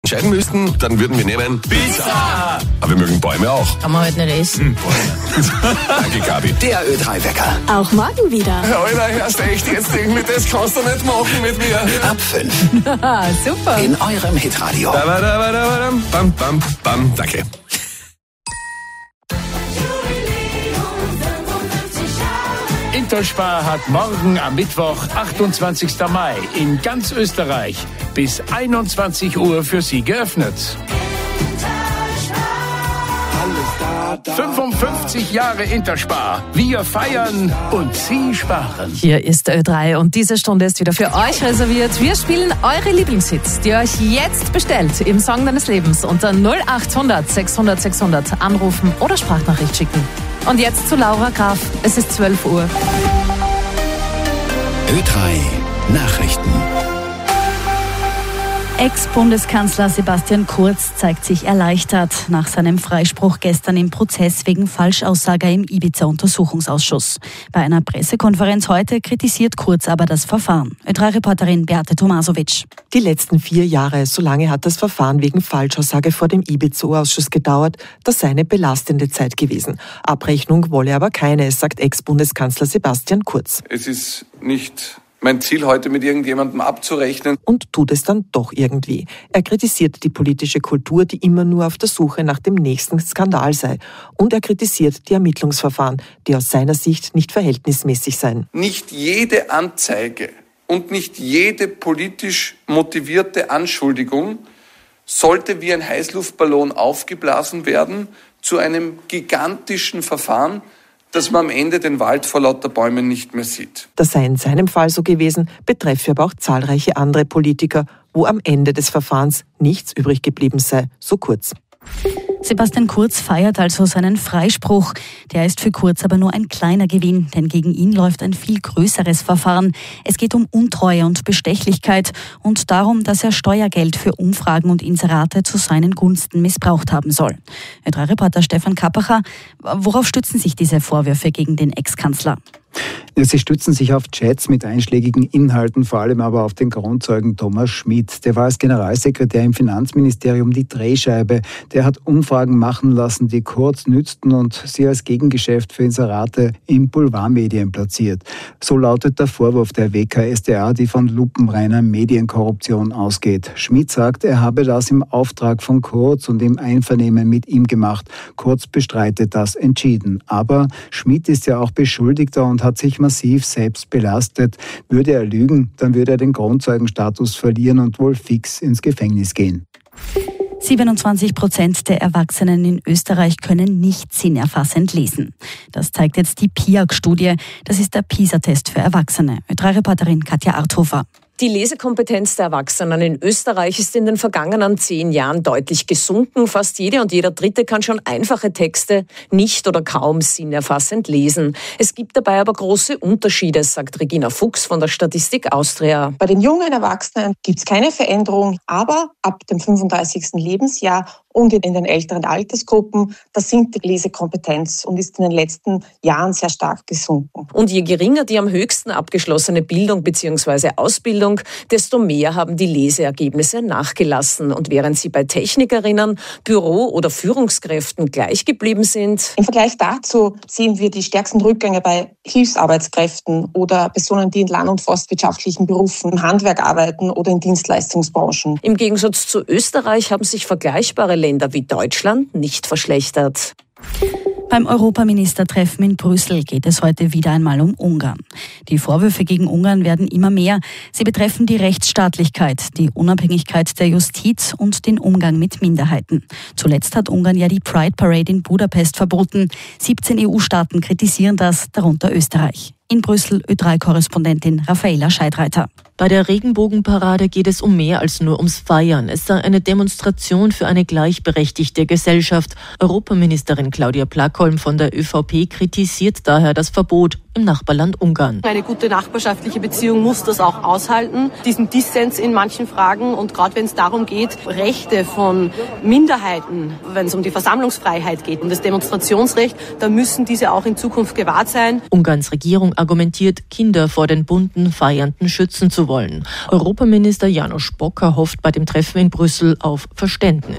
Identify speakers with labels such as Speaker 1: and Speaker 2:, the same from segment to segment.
Speaker 1: entscheiden müssten, dann würden wir nehmen Pizza! Aber wir mögen Bäume auch.
Speaker 2: Kann man halt nicht essen.
Speaker 1: Danke, Gabi.
Speaker 3: Der Ö3-Wecker.
Speaker 4: Auch morgen wieder.
Speaker 1: Alter, hörst echt jetzt irgendwie, das kannst du nicht machen mit mir.
Speaker 3: Ab 5.
Speaker 4: Super.
Speaker 3: In eurem Hitradio.
Speaker 1: Bam, bam, bam. Danke.
Speaker 5: Interspar hat morgen am Mittwoch, 28. Mai, in ganz Österreich bis 21 Uhr für Sie geöffnet. 55 Jahre Interspar. Wir feiern und Sie sparen.
Speaker 2: Hier ist Ö3 und diese Stunde ist wieder für euch reserviert. Wir spielen eure Lieblingshits, die ihr euch jetzt bestellt im Song deines Lebens unter 0800 600 600 anrufen oder Sprachnachricht schicken. Und jetzt zu Laura Graf. Es ist 12 Uhr.
Speaker 3: Ö3 Nachrichten.
Speaker 4: Ex-Bundeskanzler Sebastian Kurz zeigt sich erleichtert nach seinem Freispruch gestern im Prozess wegen Falschaussage im Ibiza-Untersuchungsausschuss. Bei einer Pressekonferenz heute kritisiert Kurz aber das Verfahren. Ö3-Reporterin Beate Tomasovic.
Speaker 6: Die letzten 4 Jahre, so lange hat das Verfahren wegen Falschaussage vor dem Ibiza-Ausschuss gedauert. Das sei eine belastende Zeit gewesen. Abrechnung wolle aber keine, sagt Ex-Bundeskanzler Sebastian Kurz.
Speaker 7: Es ist nicht mein Ziel, heute mit irgendjemandem abzurechnen.
Speaker 6: Und tut es dann doch irgendwie. Er kritisiert die politische Kultur, die immer nur auf der Suche nach dem nächsten Skandal sei. Und er kritisiert die Ermittlungsverfahren, die aus seiner Sicht nicht verhältnismäßig seien.
Speaker 7: Nicht jede Anzeige und nicht jede politisch motivierte Anschuldigung sollte wie ein Heißluftballon aufgeblasen werden zu einem gigantischen Verfahren, dass man am Ende den Wald vor lauter Bäumen nicht mehr sieht.
Speaker 6: Das sei in seinem Fall so gewesen, betreffe aber auch zahlreiche andere Politiker, wo am Ende des Verfahrens nichts übrig geblieben sei, so Kurz.
Speaker 4: Sebastian Kurz feiert also seinen Freispruch. Der ist für Kurz aber nur ein kleiner Gewinn, denn gegen ihn läuft ein viel größeres Verfahren. Es geht um Untreue und Bestechlichkeit und darum, dass er Steuergeld für Umfragen und Inserate zu seinen Gunsten missbraucht haben soll. Ö3-Reporter Stefan Kappacher, worauf stützen sich diese Vorwürfe gegen den Ex-Kanzler?
Speaker 8: Ja, sie stützen sich auf Chats mit einschlägigen Inhalten, vor allem aber auf den Kronzeugen Thomas Schmidt. Der war als Generalsekretär im Finanzministerium die Drehscheibe. Der hat Umfragen machen lassen, die Kurz nützten und sie als Gegengeschäft für Inserate in Boulevardmedien platziert. So lautet der Vorwurf der WKStA, die von lupenreiner Medienkorruption ausgeht. Schmidt sagt, er habe das im Auftrag von Kurz und im Einvernehmen mit ihm gemacht. Kurz bestreitet das entschieden. Aber Schmidt ist ja auch Beschuldigter und hat sich massiv selbst belastet. Würde er lügen, dann würde er den Kronzeugenstatus verlieren und wohl fix ins Gefängnis gehen.
Speaker 4: 27% der Erwachsenen in Österreich können nicht sinnerfassend lesen. Das zeigt jetzt die PIAG-Studie. Das ist der PISA-Test für Erwachsene. Ö3-Reporterin Katja Arthofer.
Speaker 2: Die Lesekompetenz der Erwachsenen in Österreich ist in den vergangenen 10 Jahren deutlich gesunken. Fast jede und jeder Dritte kann schon einfache Texte nicht oder kaum sinnerfassend lesen. Es gibt dabei aber große Unterschiede, sagt Regina Fuchs von der Statistik Austria.
Speaker 9: Bei den jungen Erwachsenen gibt es keine Veränderung, aber ab dem 35. Lebensjahr und in den älteren Altersgruppen, da sinkt die Lesekompetenz und ist in den letzten Jahren sehr stark gesunken.
Speaker 2: Und je geringer die am höchsten abgeschlossene Bildung bzw. Ausbildung, desto mehr haben die Leseergebnisse nachgelassen. Und während sie bei Technikerinnen, Büro- oder Führungskräften gleich geblieben sind.
Speaker 9: Im Vergleich dazu sehen wir die stärksten Rückgänge bei Hilfsarbeitskräften oder Personen, die in land- und forstwirtschaftlichen Berufen, im Handwerk arbeiten oder in Dienstleistungsbranchen.
Speaker 2: Im Gegensatz zu Österreich haben sich vergleichbare Länder wie Deutschland nicht verschlechtert.
Speaker 4: Beim Europaministertreffen in Brüssel geht es heute wieder einmal um Ungarn. Die Vorwürfe gegen Ungarn werden immer mehr. Sie betreffen die Rechtsstaatlichkeit, die Unabhängigkeit der Justiz und den Umgang mit Minderheiten. Zuletzt hat Ungarn ja die Pride Parade in Budapest verboten. 17 EU-Staaten kritisieren das, darunter Österreich. In Brüssel Ö3-Korrespondentin Raffaela Scheidreiter.
Speaker 10: Bei der Regenbogenparade geht es um mehr als nur ums Feiern. Es sei eine Demonstration für eine gleichberechtigte Gesellschaft. Europaministerin Claudia Plackholm von der ÖVP kritisiert daher das Verbot im Nachbarland Ungarn.
Speaker 11: Eine gute nachbarschaftliche Beziehung muss das auch aushalten, diesen Dissens in manchen Fragen. Und gerade wenn es darum geht, Rechte von Minderheiten, wenn es um die Versammlungsfreiheit geht und das Demonstrationsrecht, dann müssen diese auch in Zukunft gewahrt sein.
Speaker 10: Ungarns Regierung argumentiert, Kinder vor den bunten Feiernden schützen zu wollen. Europaminister János Bocker hofft bei dem Treffen in Brüssel auf Verständnis.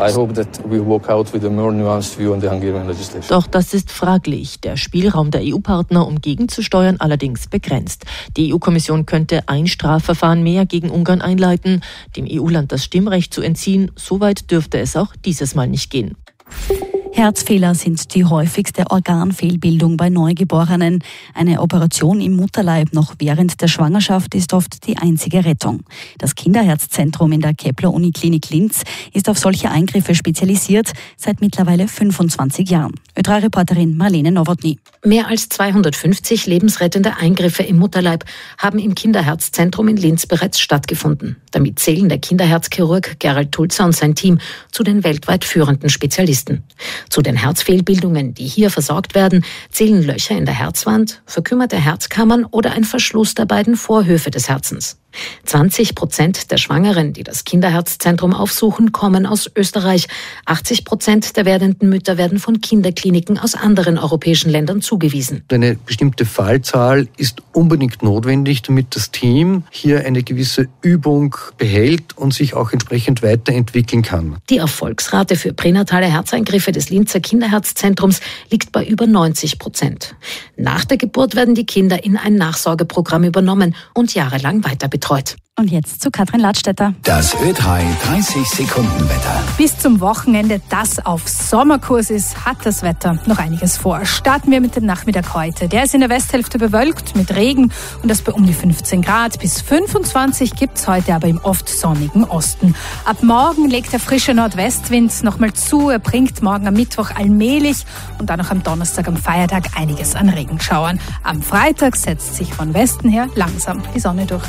Speaker 10: Doch das ist fraglich. Der Spielraum der EU-Partner, um gegenzusteuern, allerdings begrenzt. Die EU-Kommission könnte ein Strafverfahren mehr gegen Ungarn einleiten, dem EU-Land das Stimmrecht zu entziehen. So weit dürfte es auch dieses Mal nicht gehen.
Speaker 4: Herzfehler sind die häufigste Organfehlbildung bei Neugeborenen. Eine Operation im Mutterleib noch während der Schwangerschaft ist oft die einzige Rettung. Das Kinderherzzentrum in der Kepler-Uniklinik Linz ist auf solche Eingriffe spezialisiert, seit mittlerweile 25 Jahren. Ö3-Reporterin Marlene Nowotny.
Speaker 12: Mehr als 250 lebensrettende Eingriffe im Mutterleib haben im Kinderherzzentrum in Linz bereits stattgefunden. Damit zählen der Kinderherzchirurg Gerald Tulzer und sein Team zu den weltweit führenden Spezialisten. Zu den Herzfehlbildungen, die hier versorgt werden, zählen Löcher in der Herzwand, verkümmerte Herzkammern oder ein Verschluss der beiden Vorhöfe des Herzens. 20% der Schwangeren, die das Kinderherzzentrum aufsuchen, kommen aus Österreich. 80% der werdenden Mütter werden von Kinderkliniken aus anderen europäischen Ländern zugewiesen.
Speaker 13: Eine bestimmte Fallzahl ist unbedingt notwendig, damit das Team hier eine gewisse Übung behält und sich auch entsprechend weiterentwickeln kann.
Speaker 12: Die Erfolgsrate für pränatale Herzeingriffe des Linzer Kinderherzzentrums liegt bei über 90%. Nach der Geburt werden die Kinder in ein Nachsorgeprogramm übernommen und jahrelang weiter betreut.
Speaker 4: Und jetzt zu Katrin Ladstätter.
Speaker 3: Das Ö3 30-Sekunden-Wetter.
Speaker 14: Bis zum Wochenende, das auf Sommerkurs ist, hat das Wetter noch einiges vor. Starten wir mit dem Nachmittag heute. Der ist in der Westhälfte bewölkt mit Regen und das bei um die 15 Grad. Bis 25 gibt's heute aber im oft sonnigen Osten. Ab morgen legt der frische Nordwestwind nochmal zu. Er bringt morgen am Mittwoch allmählich und dann noch am Donnerstag, am Feiertag, einiges an Regenschauern. Am Freitag setzt sich von Westen her langsam die Sonne durch.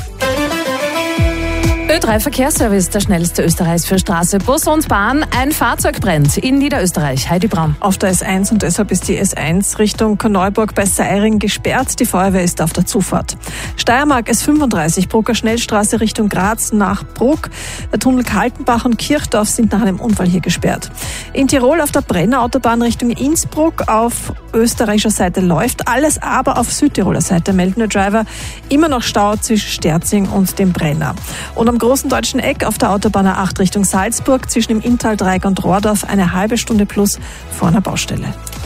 Speaker 2: Ö3 Verkehrsservice, der schnellste Österreichs für Straße, Bus und Bahn. Ein Fahrzeug brennt in Niederösterreich. Heidi Braun.
Speaker 15: Auf der S1 und deshalb ist die S1 Richtung Korneuburg bei Seiring gesperrt. Die Feuerwehr ist auf der Zufahrt. Steiermark S35, Brucker Schnellstraße Richtung Graz nach Bruck. Der Tunnel Kaltenbach und Kirchdorf sind nach einem Unfall hier gesperrt. In Tirol auf der Brenner Autobahn Richtung Innsbruck auf österreichischer Seite läuft alles, aber auf Südtiroler Seite melden der Driver immer noch Stau zwischen Sterzing und dem Brenner. Und am großen deutschen Eck auf der Autobahn A8 Richtung Salzburg zwischen dem Inntal-Dreieck und Rohrdorf eine halbe Stunde plus vor einer Baustelle.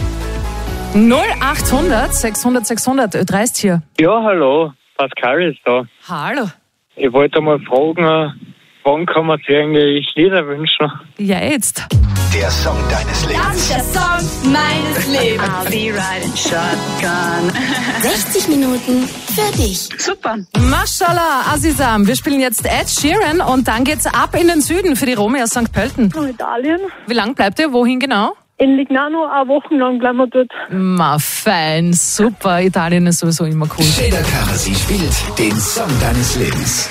Speaker 2: 0800 600 600, Ö3 ist hier.
Speaker 16: Ja, hallo, Pascal ist da.
Speaker 2: Hallo.
Speaker 16: Ich wollte mal fragen, wann kann man sich eigentlich Lieder wünschen?
Speaker 2: Ja, jetzt.
Speaker 3: Der Song deines Lebens.
Speaker 17: Das ist der Song meines Lebens. I'll be riding shotgun. 60 Minuten für dich.
Speaker 2: Super. Mashallah, Azizam. Wir spielen jetzt Ed Sheeran und dann geht's ab in den Süden für die Rome aus St. Pölten.
Speaker 18: Nach Italien.
Speaker 2: Wie lange bleibt ihr? Wohin genau?
Speaker 18: In Lignano, eine Woche lang bleiben wir dort.
Speaker 2: Ma, fein, super. Italien ist sowieso immer cool.
Speaker 3: Sheda Karasi spielt den Song deines Lebens.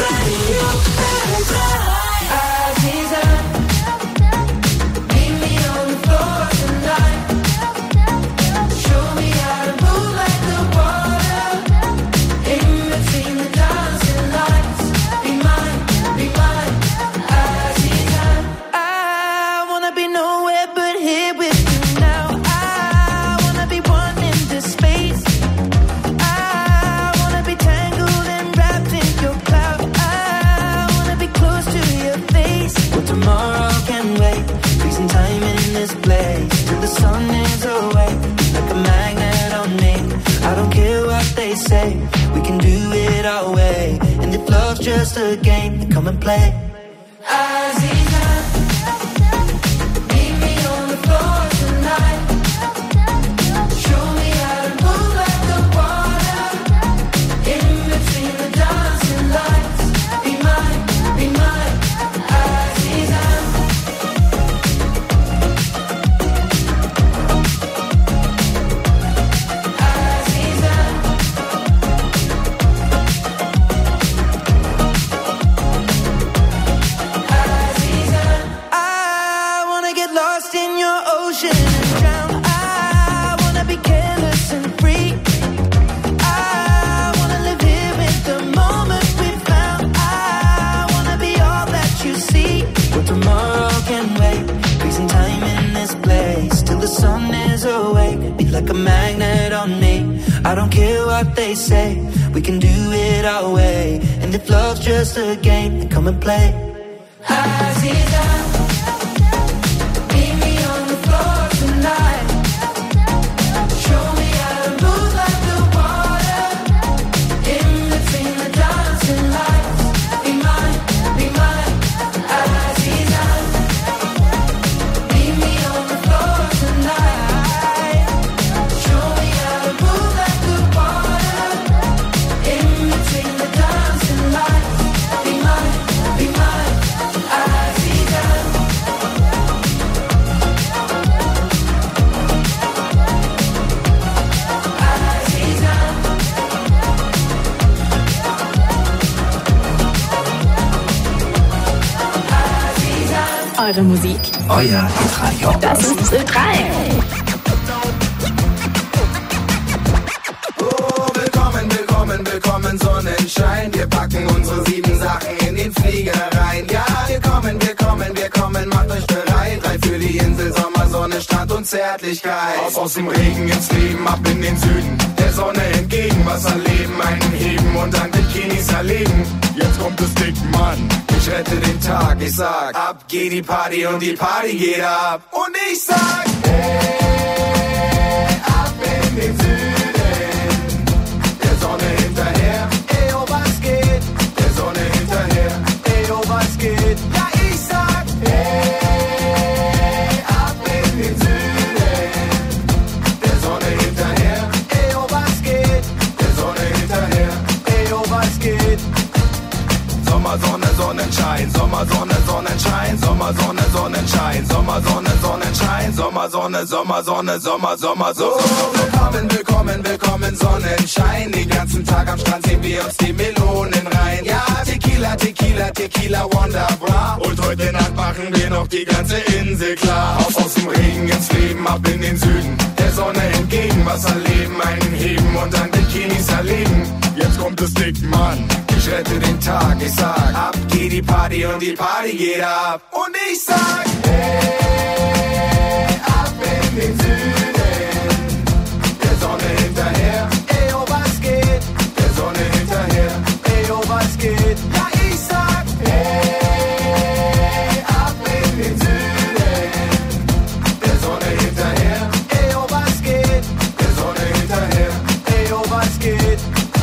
Speaker 19: We can do it our way, and if love's just a game, then come and play. Meet me on the floor tonight. Show me how to move like the water. In between the dancing lights. Be mine, Azizan. sun is awake, be like a magnet on me. I don't care what they say, we can do it our way. And if love's just a game, then come and play. Aziza, meet me on the floor tonight. Show me how to move like the water, in between the dancing lights. Be mine, Aziza. Meet me on the floor tonight. Show me how to move like the water, in between the dancing lights. Be mine, Aziza.
Speaker 17: Eure Musik.
Speaker 3: Euer Hitradio.
Speaker 17: Das ist Ö3.
Speaker 20: Willkommen, willkommen, willkommen, Sonnenschein. Wir packen unsere 7 Sachen in den Flieger rein. Ja, wir kommen, macht euch bereit. 3 für die Insel, Sommer, Sonne, Strand und Zärtlichkeit. Aus dem Regen ins Leben, ab in den Süden. Der Sonne entgegen, Wasser leben, einen heben und dann Bikinis erlegen. Jetzt kommt das Ding, Mann. Ich rette den Tag, ich sag, ab geht die Party und die Party geht ab. Und ich sag, hey, ab in den Süden. Der Sonne hinterher, ey, oh, was geht? Der Sonne hinterher, ey, oh, was geht? Ja, ich sag, hey, ab in den Süden. Der Sonne hinterher, ey, oh, was geht? Der Sonne hinterher, ey, oh, was geht? Sommer, Sonne, Sonnenschein, Sommer, Sonne, Sonnenschein, Sommer, Sonne, Sonnenschein, Sommer, Sonne, Sonnenschein, Sommer, Sonne, Sommer, Sonne, Sommer, Sommer, so. Willkommen, willkommen, willkommen, Sonnenschein. Den ganzen Tag am Strand sehen wir uns die Melonen rein. Ja, Tequila, Tequila, Tequila, Wonderbra. Und heute Nacht machen wir noch die ganze Insel klar. Aus dem Regen ins Leben, ab in den Süden. Der Sonne entgegen, Wasser leben, einen heben und dann Bikinis erlegen. Jetzt kommt das Ding, Mann. Ich rette den Tag, ich sag, ab geht die Party und die Party geht ab. Und ich sag, hey, ab in den Süden. Der Sonne hinterher, ey, oh, was geht? Der Sonne hinterher, ey, oh, was geht? Ja, ich sag, hey, ab in den Süden. Der Sonne hinterher, ey, oh, was geht? Der Sonne hinterher, ey, oh, was geht?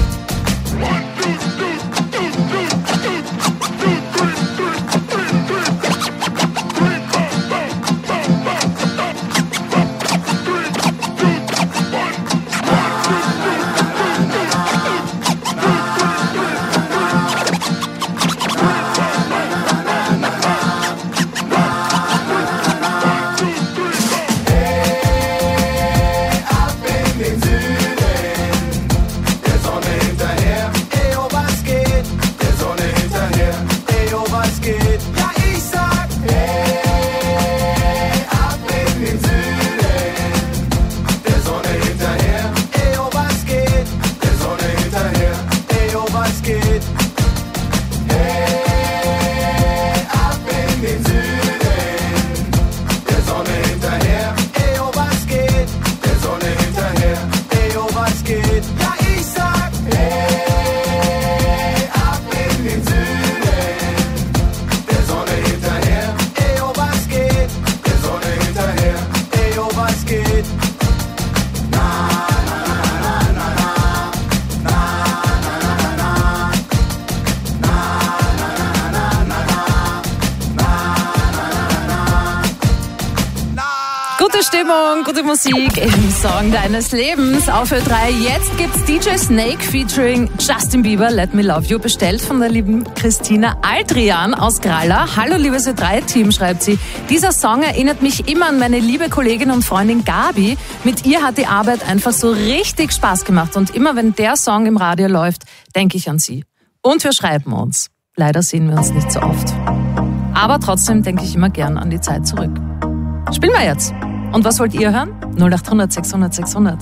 Speaker 14: Gute Stimmung, gute Musik im Song deines Lebens. Auf Ö3. Jetzt gibt's DJ Snake featuring Justin Bieber, Let Me Love You, bestellt von der lieben Christina Aldrian aus Gralla. Hallo liebes Ö3-Team, schreibt sie. Dieser Song erinnert mich immer an meine liebe Kollegin und Freundin Gabi. Mit ihr hat die Arbeit einfach so richtig Spaß gemacht. Und immer wenn der Song im Radio läuft, denke ich an sie. Und wir schreiben uns. Leider sehen wir uns nicht so oft. Aber trotzdem denke ich immer gern an die Zeit zurück. Spielen wir jetzt. Und was wollt ihr hören? 0800 600 600.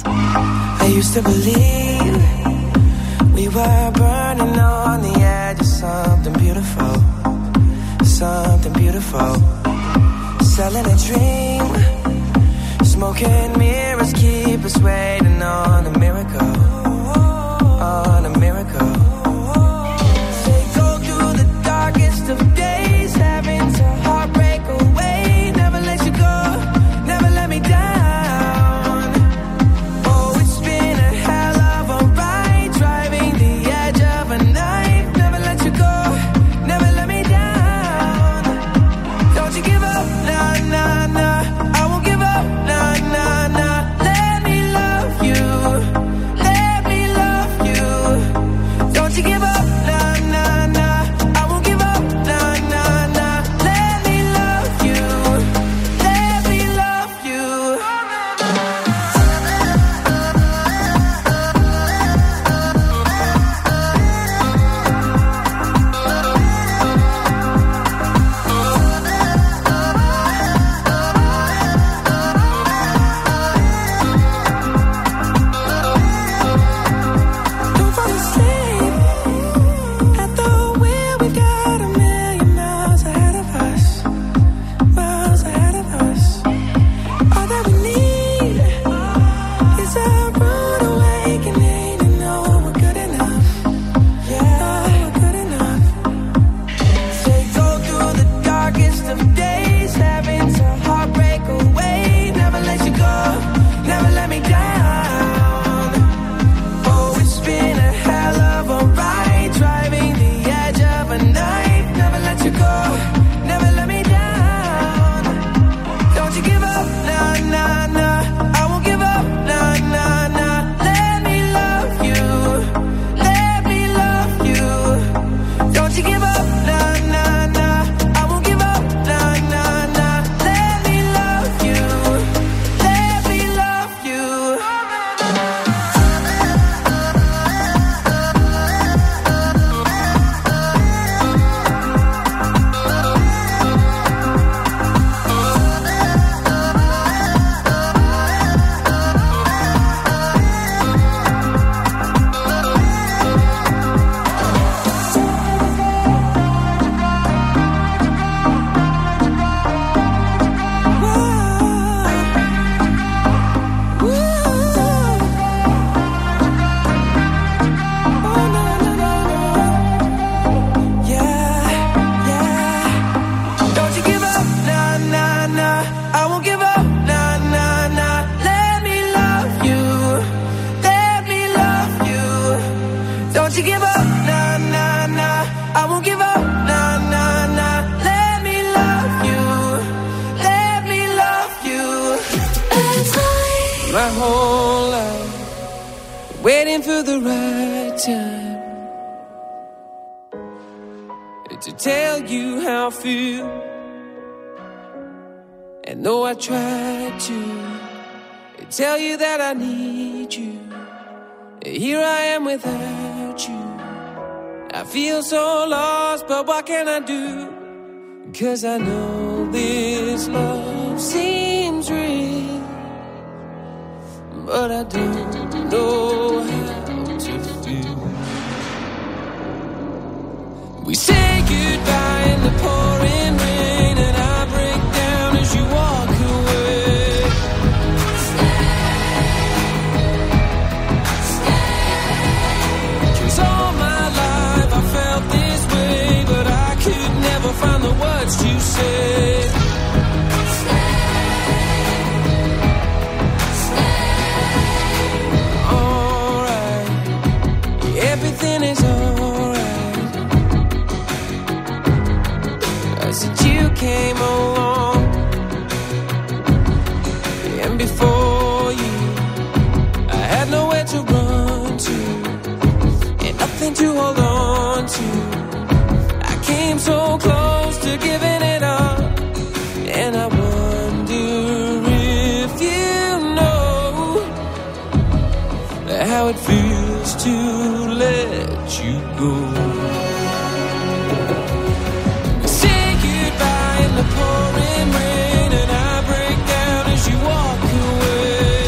Speaker 19: I used to believe we were burning on the edge of something beautiful, something beautiful. Selling a dream, Smoke and mirrors keep us waiting on a miracle, on a miracle. They go through the darkest of days, having to heartbreak away. Never let you go, never let me down. Oh, it's been a hell of a ride, driving the edge of a knife. Never let you go, never let me down. Don't you give up, nah, nah, nah. I won't give up, nah, nah, nah. Let me love you, let me love you. Don't you give up, nah, nah, nah. I won't give up, nah, nah, nah. Let me love you, let me love you. Don't fall asleep at the wheel. We've got a million miles ahead of us, miles ahead of us. All that we need is a rude awakening to know we're good enough. Yeah, we're good enough. They go through the darkest of days, having to heartbreak away. Never let you go, never let me down. Oh, it's been a hell of a ride, driving the edge of a knife. Never let you go, never let me down. Don't you give up, nah, nah, nah. I won't give up, nah, nah, nah. Let me love you, let me love you. Don't you give up, nah, nah, nah. I won't give up, nah, nah, nah. Let me love you, let me love you. Don't you give up, nah, nah, nah. I won't give up, nah, nah, nah. Let me love you, let me love you. Don't you give up, nah, nah, nah. I won't give up, nah, nah, nah. Let me love you, let me love you. My whole life, waiting for the right time to tell you how I feel. And though I tried to tell you that I need you, here I am without you. I feel so lost, but what can I do? 'Cause I know this love seems real, but I don't know how to feel. We say goodbye in the pouring rain, and I break down as you walk away. Cause all my life I felt this way, but I could never find the words to say. Alright, everything is alright. Since you came along, and before you, I had nowhere to run to, and nothing to hold on to. I came so close to giving it up, and I wonder if you know how it feels to let you go. The pouring rain, and I break down as you walk away.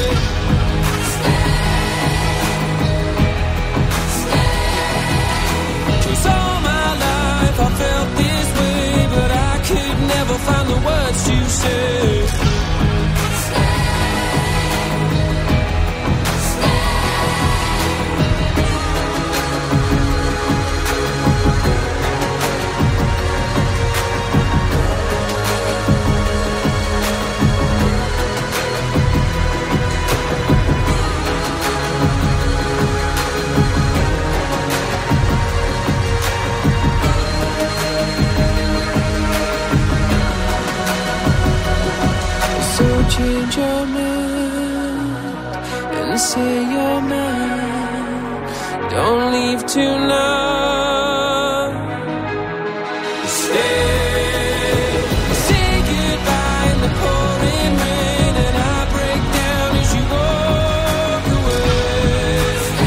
Speaker 19: Cause all my life I felt this way, but I could never find the words to say. change your mind and say you're mine. Don't leave tonight. Stay. Say goodbye in the pouring rain, and I break down as you walk away.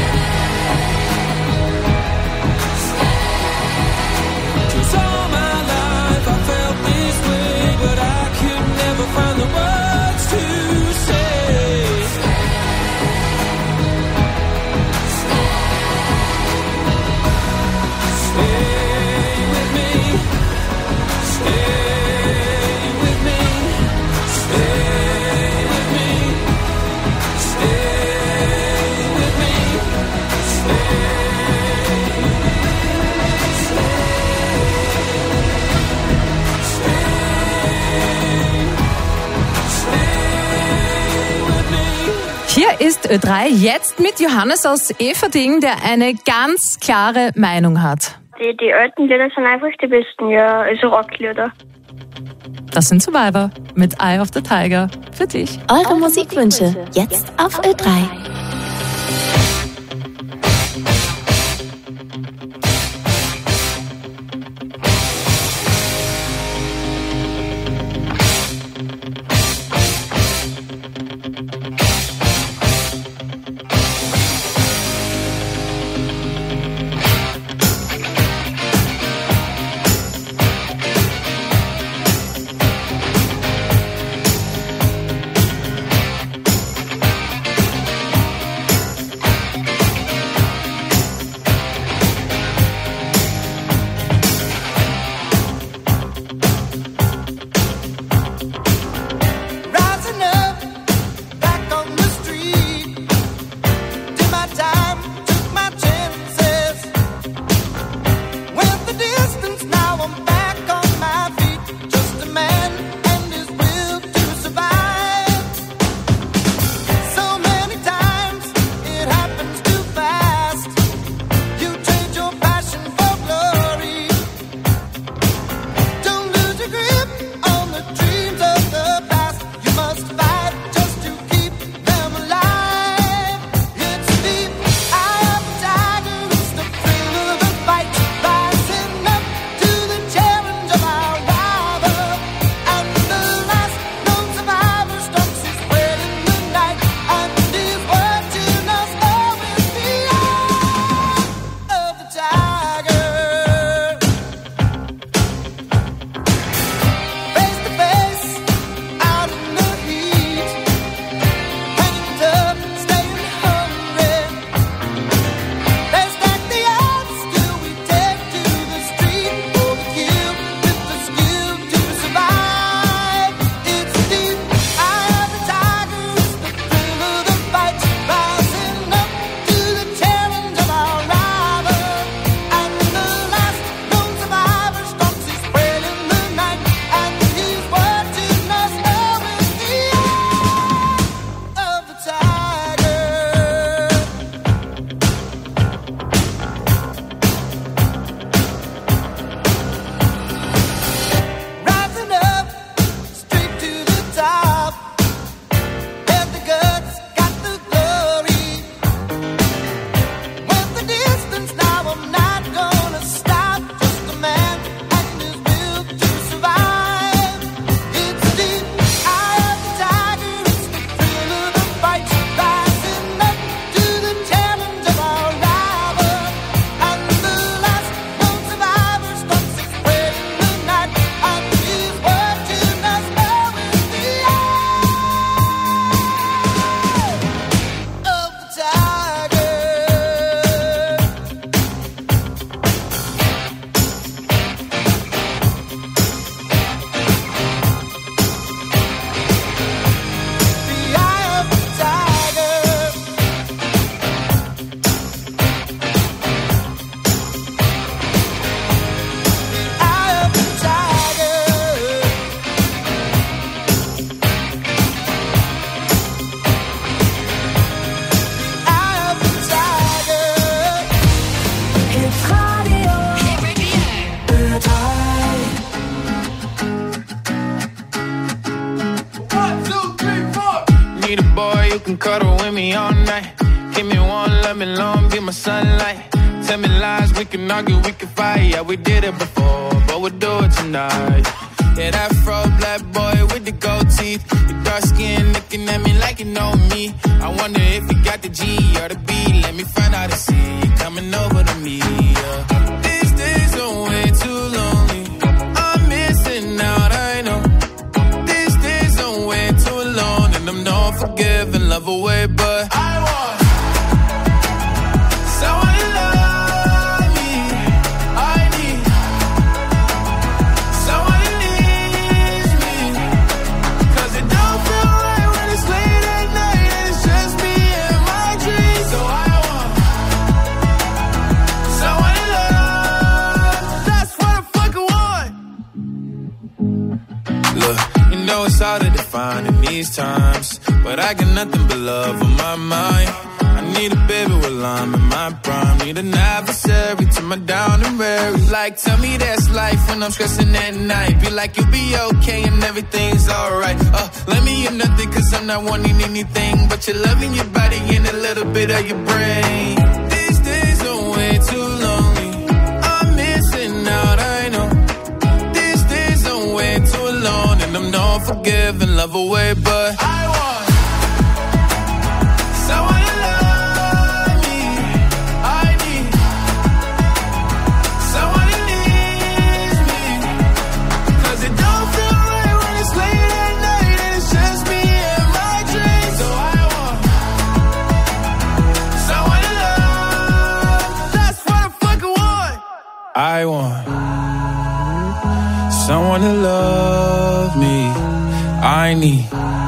Speaker 19: Cause all my life I felt this way, but I could never find the words to say.
Speaker 14: Hier ist Ö3 jetzt mit Johannes aus Everding, der eine ganz klare Meinung hat.
Speaker 18: Die alten Lieder sind einfach die besten, ja, also Rocklieder.
Speaker 14: Das sind Survivor mit Eye of the Tiger für dich.
Speaker 17: Eure Musikwünsche jetzt auf Ö3.
Speaker 19: need a boy who can cuddle with me all night. Give me one, let me long, be my sunlight. Tell me lies, we can argue, we can fight. Yeah, we did it before, but we'll do it tonight. Yeah, that fro black boy with the gold teeth. Your dark skin looking at me like you know me. I wonder if you got the G or the B. Let me find out and see you coming over to me. Yeah. These days are way too lonely. I'm missing out, I know. These days are way too alone, and I'm not forgiving, love away, but I want someone to love me. I need someone who needs me. 'Cause it don't feel right when it's late at night and it's just me and my dreams. So I want someone to love. That's what I fucking want. Look, you know it's hard to define in these times, but I got nothing but love on my mind. I need a baby while I'm in my prime. Need an adversary to my down and weary. Like, tell me that's life when I'm stressing at night. Be like, you'll be okay and everything's alright. Let me hear nothing 'cause I'm not wanting anything but your love in your body and a little bit of your brain. These days are way too lonely. I'm missing out, I know. These days are way too alone, and I'm not forgiving, love away, but I want someone to love me. I need someone who needs me. 'Cause it don't feel right when it's late at night and it's just me and my dreams. So I want someone to love. That's what I fucking want. I want someone to love me. I need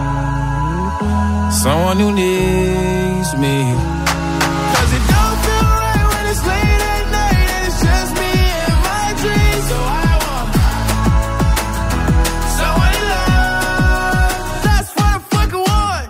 Speaker 19: someone who needs me. 'Cause it don't feel right when it's late at night and it's just me and my dreams. So I want someone to love. That's what I fucking want.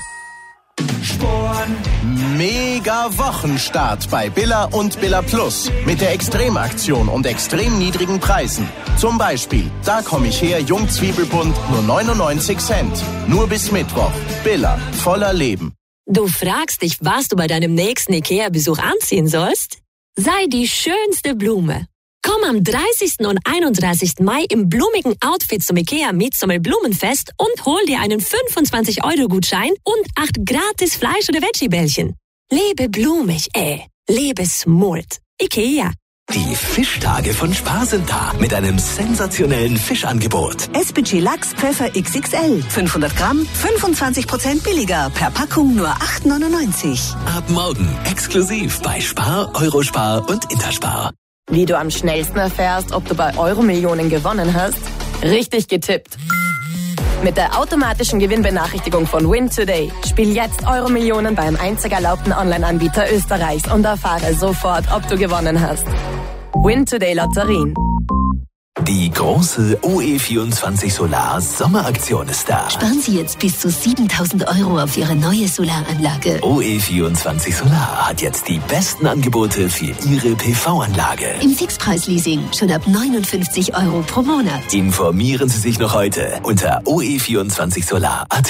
Speaker 21: Mega Wochenstart bei Billa und Billa Plus mit der Extremaktion und extrem niedrigen Preisen. Zum Beispiel, da komme ich her, Jungzwiebelbund, nur 99 Cent. Nur bis Mittwoch. Billa, voller Leben.
Speaker 22: Du fragst dich, was du bei deinem nächsten IKEA-Besuch anziehen sollst? Sei die schönste Blume. Komm am 30. und 31. Mai im blumigen Outfit zum IKEA Midsummer Blumenfest und hol dir einen 25-Euro-Gutschein und 8 gratis Fleisch- oder Veggie-Bällchen. Lebe blumig, lebe smooth. IKEA.
Speaker 3: Die Fischtage von Spar sind da mit einem sensationellen Fischangebot.
Speaker 23: SPG Lachs Pfeffer XXL. 500 Gramm, 25% billiger. Per Packung nur 8,99.
Speaker 3: Ab morgen exklusiv bei Spar, Eurospar und Interspar.
Speaker 22: Wie du am schnellsten erfährst, ob du bei Euro-Millionen gewonnen hast? Richtig getippt. Mit der automatischen Gewinnbenachrichtigung von Win Today. Spiel jetzt Euro-Millionen beim einzig erlaubten Online-Anbieter Österreichs und erfahre sofort, ob du gewonnen hast. Win Today Lotterien.
Speaker 3: Die große OE24 Solar Sommeraktion ist da.
Speaker 24: Sparen Sie jetzt bis zu 7.000 Euro auf Ihre neue Solaranlage.
Speaker 3: OE24 Solar hat jetzt die besten Angebote für Ihre PV-Anlage.
Speaker 24: Im Fixpreis-Leasing schon ab 59 Euro pro Monat.
Speaker 3: Informieren Sie sich noch heute unter oe24solar.at.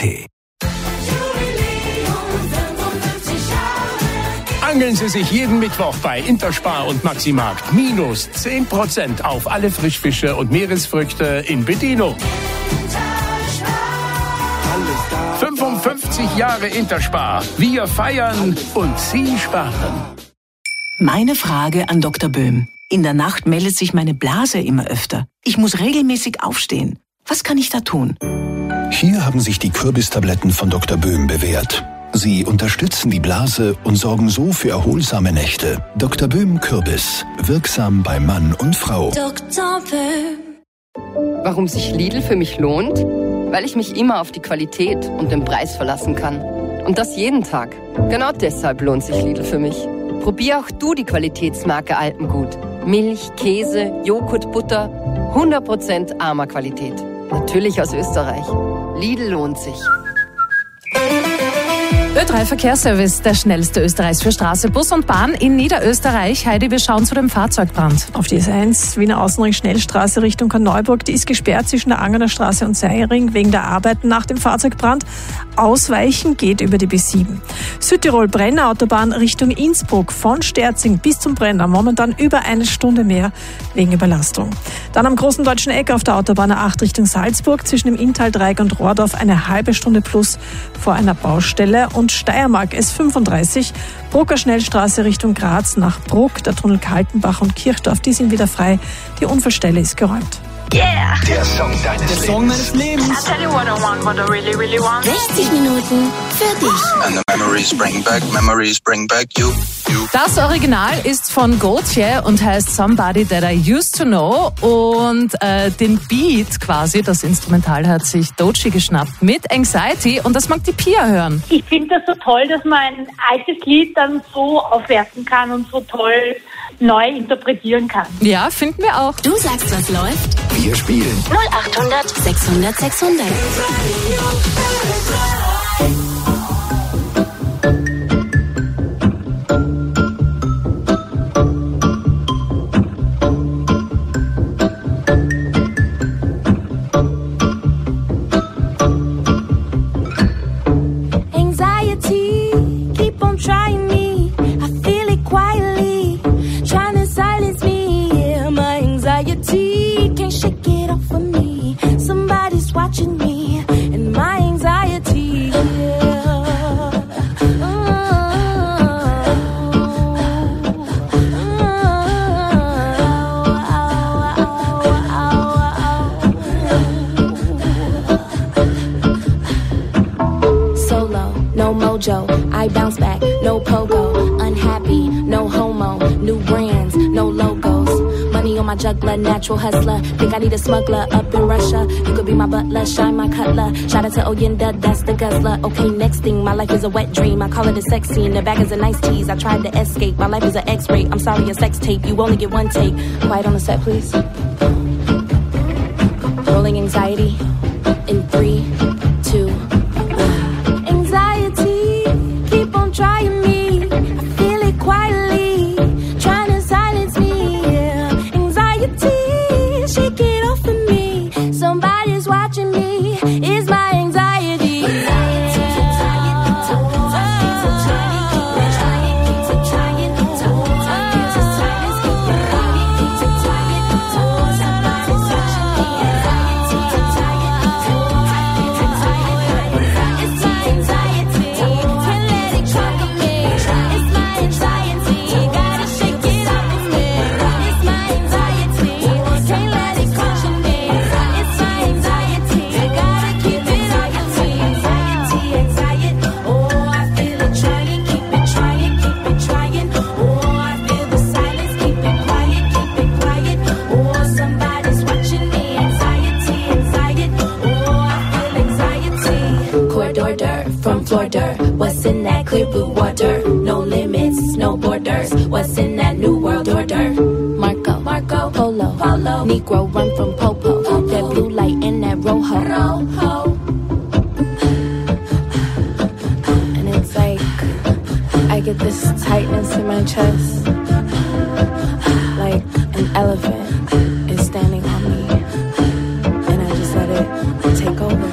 Speaker 5: Angeln Sie sich jeden Mittwoch bei Interspar und Maximarkt. Minus 10% auf alle Frischfische und Meeresfrüchte in Bedino. 55 Jahre Interspar. Wir feiern und Sie sparen.
Speaker 25: Meine Frage an Dr. Böhm. In der Nacht meldet sich meine Blase immer öfter. Ich muss regelmäßig aufstehen. Was kann ich da tun?
Speaker 26: Hier haben sich die Kürbistabletten von Dr. Böhm bewährt. Sie unterstützen die Blase und sorgen so für erholsame Nächte. Dr. Böhm Kürbis. Wirksam bei Mann und Frau.
Speaker 27: Dr. Böhm. Warum sich Lidl für mich lohnt? Weil ich mich immer auf die Qualität und den Preis verlassen kann. Und das jeden Tag. Genau deshalb lohnt sich Lidl für mich. Probier auch du die Qualitätsmarke Alpengut. Milch, Käse, Joghurt, Butter. 100% armer Qualität. Natürlich aus Österreich. Lidl lohnt sich.
Speaker 14: Ö3 Verkehrsservice, der schnellste Österreichs für Straße, Bus und Bahn in Niederösterreich. Heidi, wir schauen zu dem Fahrzeugbrand.
Speaker 15: Auf die S1 Wiener Außenring Schnellstraße Richtung Korneuburg, die ist gesperrt zwischen der Angener Straße und Seiring wegen der Arbeiten nach dem Fahrzeugbrand. Ausweichen geht über die B7. Südtirol Brenner Autobahn Richtung Innsbruck von Sterzing bis zum Brenner, momentan über eine Stunde mehr wegen Überlastung. Dann am Großen Deutschen Eck auf der Autobahn A8 Richtung Salzburg zwischen dem Inntal-Dreieck und Rohrdorf eine halbe Stunde plus vor einer Baustelle. Und Steiermark S35, Brucker Schnellstraße Richtung Graz nach Bruck, der Tunnel Kaltenbach und Kirchdorf, die sind wieder frei. Die Unfallstelle ist geräumt.
Speaker 17: Yeah!
Speaker 3: Der Song deines Lebens.
Speaker 17: I'll tell you what I want, what I really, really want. 60 Minuten für dich.
Speaker 1: And the memories bring back you.
Speaker 14: Das Original ist von Gautier und heißt Somebody That I Used to Know. Und den Beat quasi, das Instrumental, hat sich Doechii geschnappt mit Anxiety. Und das mag die Pia hören.
Speaker 6: Ich finde das so toll, dass man ein altes Lied dann so aufwerten kann und so toll neu interpretieren kann.
Speaker 14: Ja, finden wir auch.
Speaker 24: Du sagst, was läuft.
Speaker 3: Wir spielen
Speaker 24: 0800 600 600.
Speaker 19: Anxiety, keep on trying me. I feel it quietly, trying to silence me. Yeah, my anxiety can't shake it off of me. Somebody's watching me, and my anxiety.
Speaker 7: Solo, no mojo, I bounce back, no pogo, unhappy, no homo, new brands, no logos, money on my juggler, natural hustler, think I need a smuggler up in Russia, you could be my butler, shine my cutler, shout out to Oyenda, that's the guzzler, okay next thing, my life is a wet dream, I call it a sex scene, the bag is a nice tease, I tried to escape, my life is an x-ray, I'm sorry a sex tape, you only get one take, quiet on the set please, rolling anxiety, in 3, 2,
Speaker 19: Anxiety, keep on trying me. I feel it quietly, trying to silence me. Yeah. Anxiety, shake it off of me. Somebody's watching me. It's my anxiety.
Speaker 7: From Florida, what's in that clear blue water? No limits, no borders. What's in that new world order? Marco, Polo, Negro run from Popo. That blue light and that rojo. And it's like I get this tightness in my chest, like an elephant is standing on me, and I just let it take over.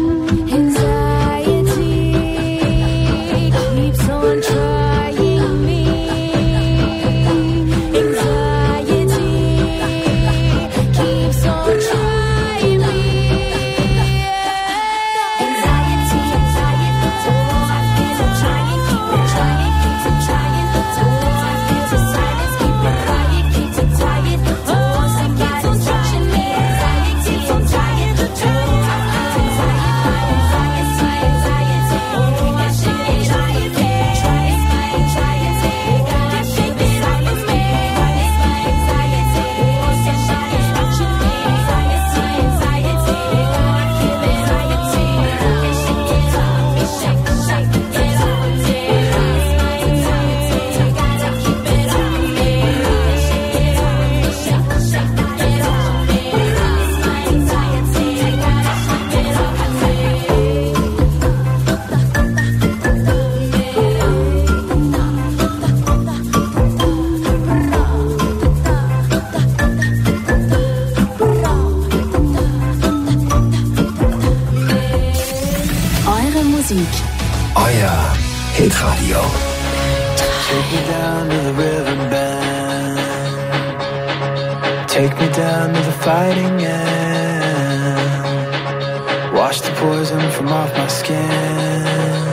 Speaker 19: Keeps on trying me. Anxiety keeps on trying me. Anxiety, oh I feel I'm trying, keep on trying, keep on trying. Oh I feel
Speaker 2: Musik.
Speaker 3: Euer Hitradio.
Speaker 19: Take me down to the riverbed. Take me down to the fighting end. Wash the poison from off my skin.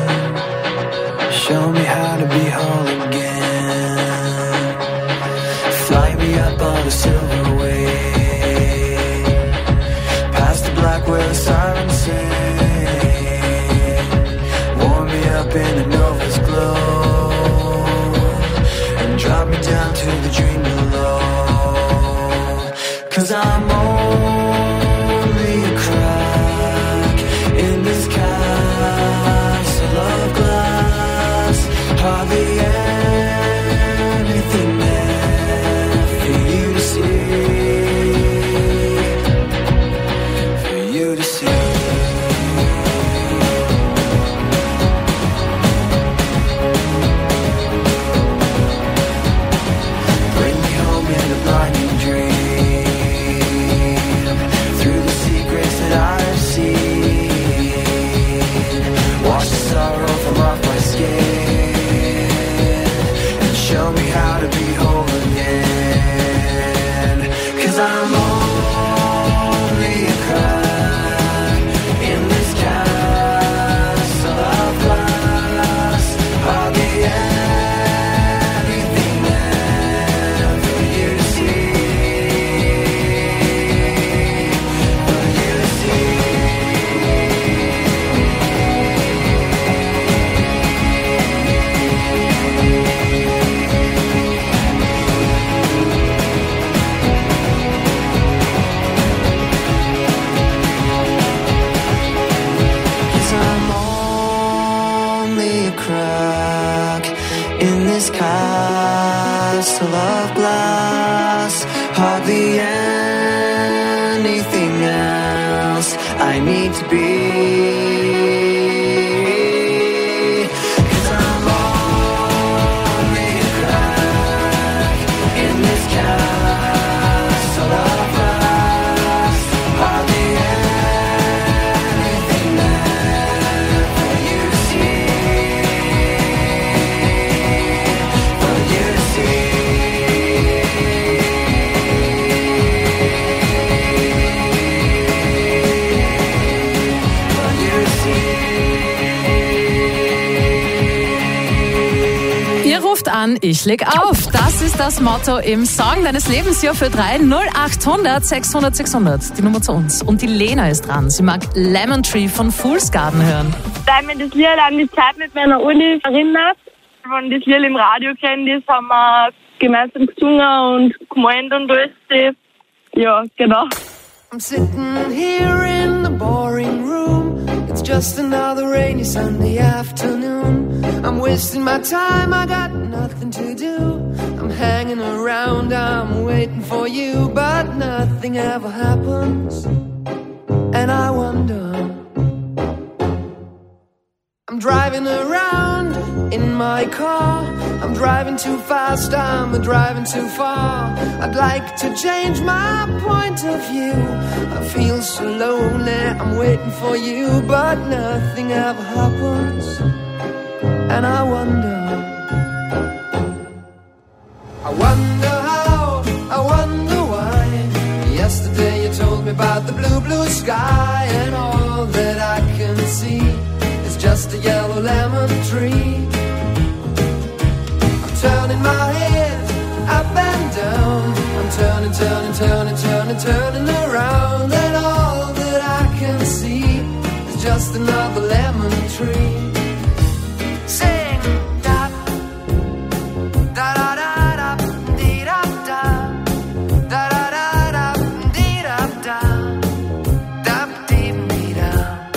Speaker 19: Show me how to be whole again. Fly me up on the silver wave. Past the black where the sirens sing. Warm me up in the Nova's glow. And drop me down to the dream below. 'Cause I'm only a crack in this castle of glass. Hardly anything there for you to see. For you to see. Bring me home in a blinding dream. Through the secrets that I've seen. Wash the sorrow from off my skin. And show me how to be whole again. 'Cause I'm only a crack in this castle of glass. Hardly anything there for you to see. For you to see. Cause I'm only a crack in this castle of glass. Hardly anything else I need to be. 'Cause I'm only a crack in this castle of glass. Hardly anything there for you to see. For you to see. For you to see.
Speaker 4: Ihr ruft an, ich leg auf. Das ist das Motto im Song deines Lebens hier für 3 0800 600 600. Die Nummer zu uns. Und die Lena ist dran. Sie mag Lemon Tree von Fool's Garden hören.
Speaker 8: Weil mir das Lied an die Zeit mit meiner Uni erinnert. Wenn das Lied im Radio kennt ist, haben wir gemeinsam gesungen und gemeint und alles. Ja, genau.
Speaker 19: I'm sitting here in the boring room. It's just another rainy Sunday afternoon. I'm wasting my time, I got nothing to do. I'm hanging around, I'm waiting for you, but nothing ever happens. And I wonder, I'm driving around in my car. I'm driving too fast, I'm driving too far. I'd like to change my point of view. I feel so lonely, I'm waiting for you, but nothing ever happens. And I wonder how, I wonder why. Yesterday you told me about the blue, blue sky, and all that I can see is just a yellow lemon tree. I'm turning my head up and down. I'm turning, turning, turning, turning, turning around, and all that I can see is just another lemon tree. Sing, da, da, da, da, da, dee, da, da, da, da, da, da, dee, da, da, da, dee, dee, da.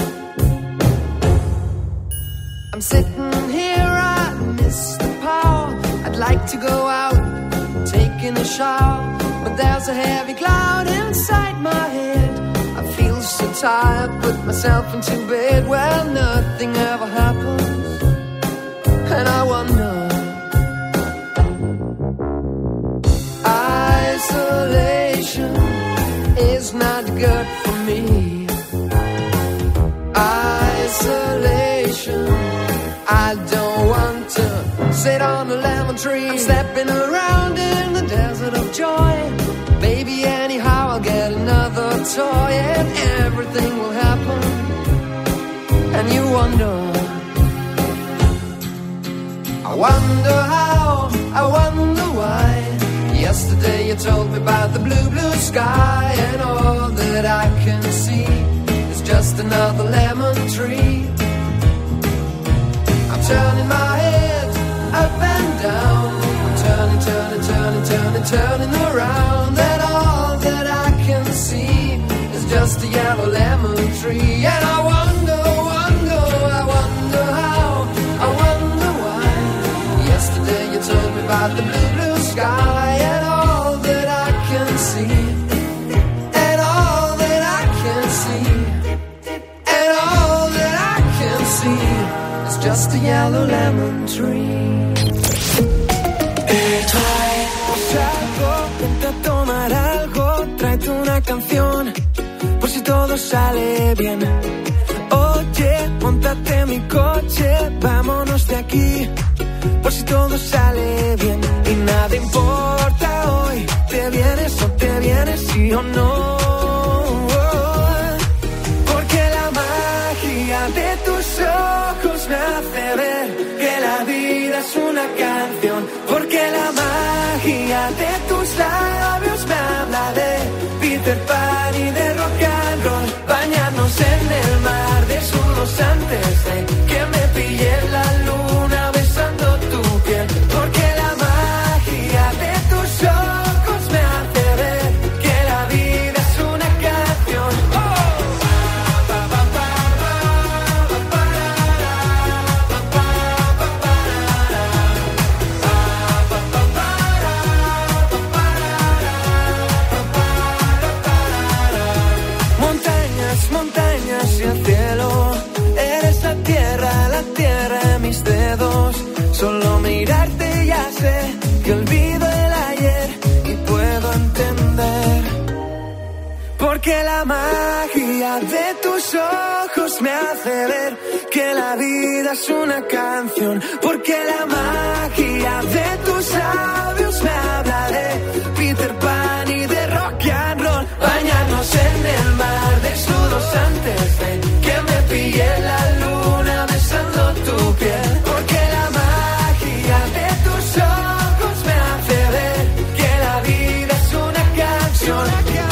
Speaker 19: I'm sitting here, I miss the power. I'd like to go out, taking a shower, but there's a heavy cloud inside my head. I feel so tired, put myself into bed. Well, nothing ever happens, and I wonder. Isolation is not good for me. Isolation sit on a lemon tree. I'm stepping around in the desert of joy. Baby, anyhow, I'll get another toy and everything will happen. And you wonder, I wonder how, I wonder why. Yesterday you told me about the blue, blue sky, and all that I can see is just another lemon tree. I'm turning my head up and down. I'm turning, turning, turning, turning, turning around. And all that I can see is just a yellow lemon tree. And I wonder, wonder, I wonder how, I wonder why. Yesterday you told me about the blue, blue sky, and all that I can see, and all that I can see, and all that I can see is just a yellow lemon tree. Salgo, vente a tomar algo, tráete una canción, por si todo sale bien. Oye, móntate en mi coche, vámonos de aquí, por si todo sale bien. Y nada importa hoy, te vienes o te vienes, sí o no. Porque la magia de tus ojos me hace ver que la vida es una canción. Porque la magia de tus labios me habla de Peter Pan y de rock and roll. Bañarnos en el mar desnudos antes de que me pille la luna besando tu piel. Porque la magia de tus ojos me hace ver que la vida es una canción. Montañas, montañas y el cielo, eres la tierra en mis dedos. Solo mirarte ya sé que olvido el ayer y puedo entender. Porque la magia de tus ojos me hace ver que la vida es una canción. Porque la magia de tus labios me habla de Peter Pan y de rock and roll. Bañarnos en el mar desnudos antes de que me pille la luna besando tu piel. Porque la magia de tus ojos me hace ver que la vida es una canción.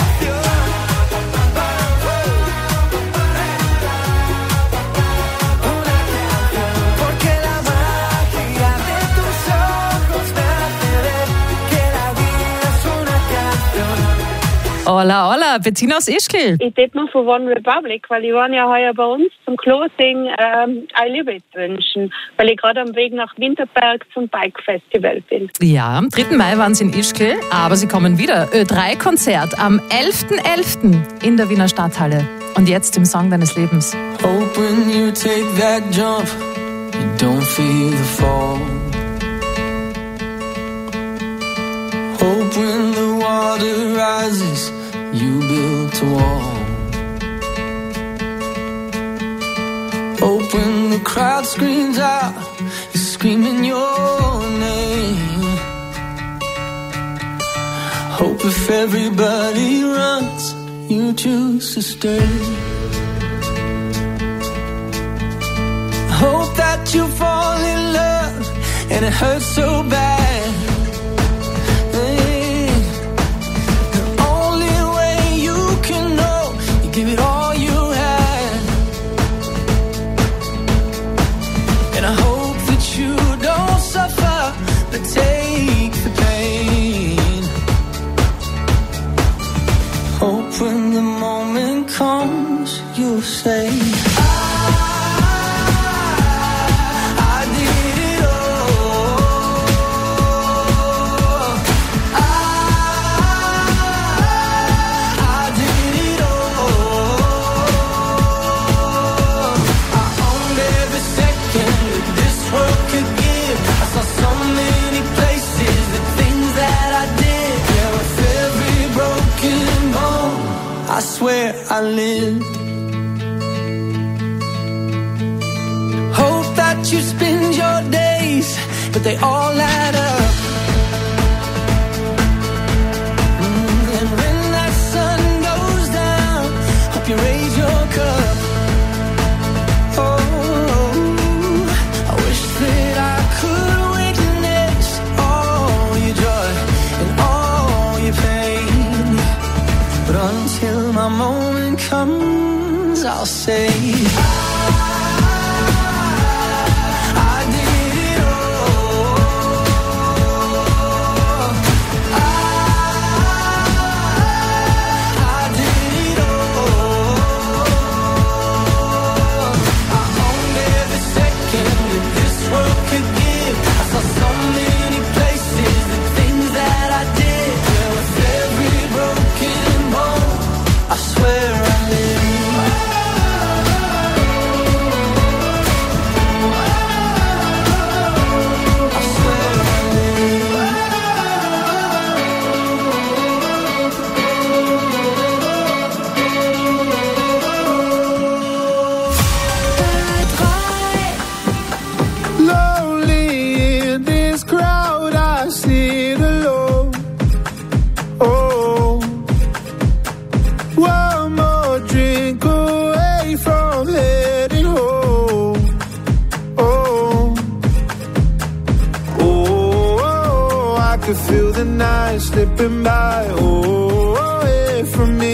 Speaker 19: Porque la magia de tus ojos me hace ver que la vida es una canción.
Speaker 4: Hola, hola, Bettina aus Ischgl.
Speaker 6: Ich tät mir von One Republic, weil die waren ja heuer bei uns zum Closing I Live It wünschen, weil ich gerade am Weg nach Winterberg zum Bike Festival bin.
Speaker 4: Ja, am 3. Mai waren sie in Ischgl, aber sie kommen wieder. Ö3-Konzert am 11.11. in der Wiener Stadthalle. Und jetzt im Song deines Lebens.
Speaker 19: Hope when you take that jump, you don't feel the fall. Hope when the water rises, you built a wall. Hope when the crowd screams out, you're screaming your name. Hope if everybody runs, you choose to stay. Hope that you fall in love and it hurts so bad. The only way you can know, you give it all you had. And I hope that you don't suffer, but take the pain. Hope when the moment comes, you'll say, I swear I lived. Hope that you spend your days but they all add up. And when that sun goes down, hope you raise your cup. Oh, I wish that I could witness all your joy and all your pain, but until my moment comes, I'll say feel the night slipping by, oh, away from me.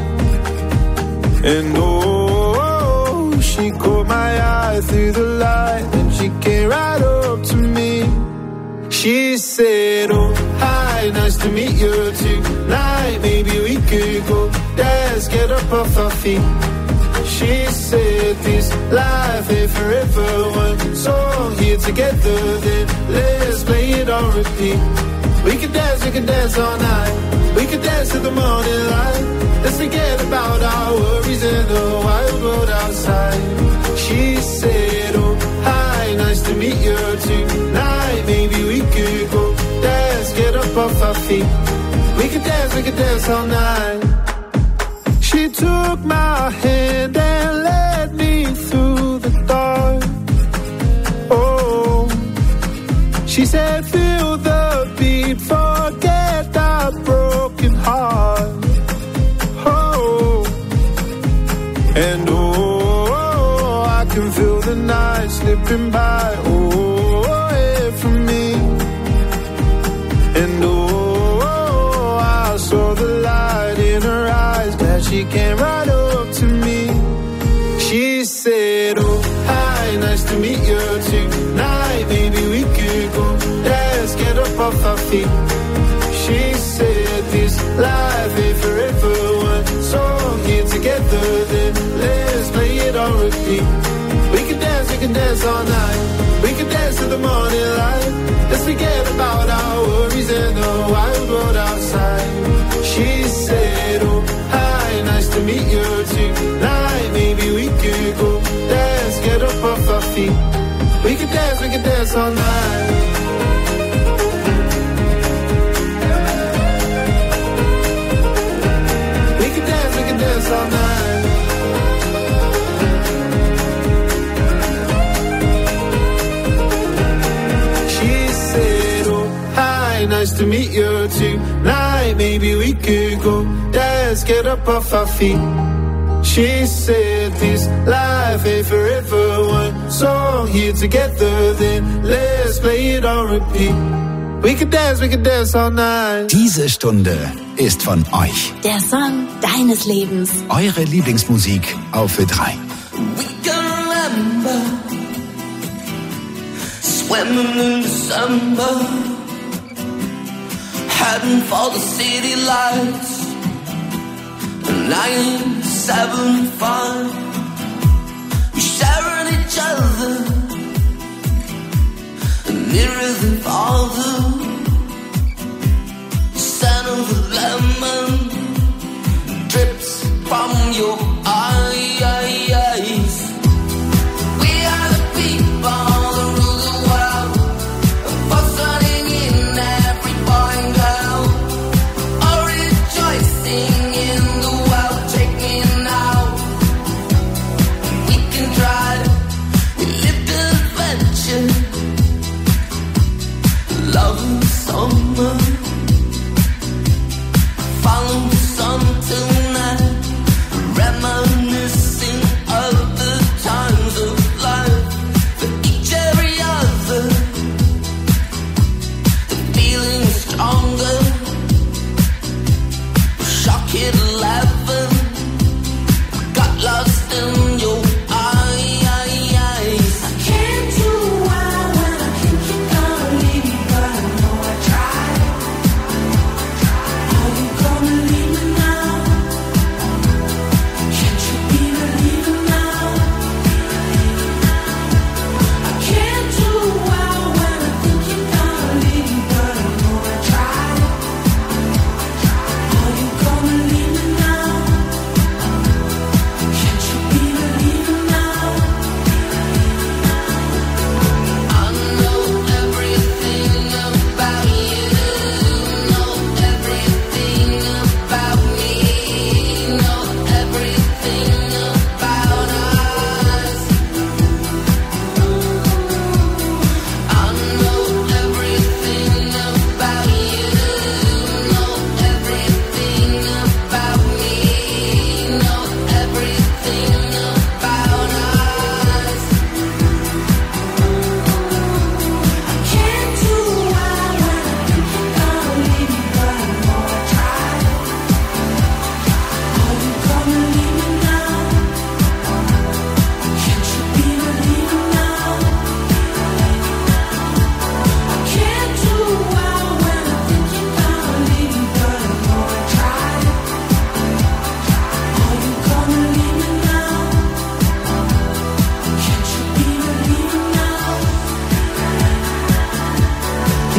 Speaker 19: And oh, she caught my eye through the light, and she came right up to me. She said, oh, hi, nice to meet you tonight. Maybe we could go dance, get up off our feet. She said, this life ain't forever. One song here together, then let's play it on repeat. We could dance all night. We could dance till the morning light. Let's forget about our worries and the wild world outside. She said, oh, hi, nice to meet you tonight. Maybe we could go dance, get up off our feet. We could dance all night. She took my hand and led me through the dark. Oh, she said, feel the beat, forget that broken heart. Oh, and oh, I can feel the night slipping by, oh, away from me. And oh, I saw the light in her eyes, that she came right up to me. She said, oh, hi, nice to meet you tonight. Maybe we could go dance, get up off our feet. She said, this life ain't forever. One song here together, then let's play it on repeat. We can dance all night. We can dance till the morning light. Let's forget about our worries and the wild world outside. She said, oh, hi, nice to meet you tonight. Maybe we could go dance, get up off our feet. We can dance all night. We can dance all night. She said, oh, hi, nice to meet you tonight. Maybe we could go dance, get up off our feet. She said, this life ain't forever. One song here together, then let's play it on repeat. We can dance all night.
Speaker 26: Diese Stunde ist von euch.
Speaker 24: Der Song deines Lebens.
Speaker 26: Eure Lieblingsmusik auf Ö3.
Speaker 19: We can remember swimming in December, heading for the city lights. 975, we sharing each other nearer than farther. Scent of the lemon drips from your eyes. We are the people that rule the world, for sunning in every boy and girl, all rejoicing in the world taking out. We can try, we live the adventure,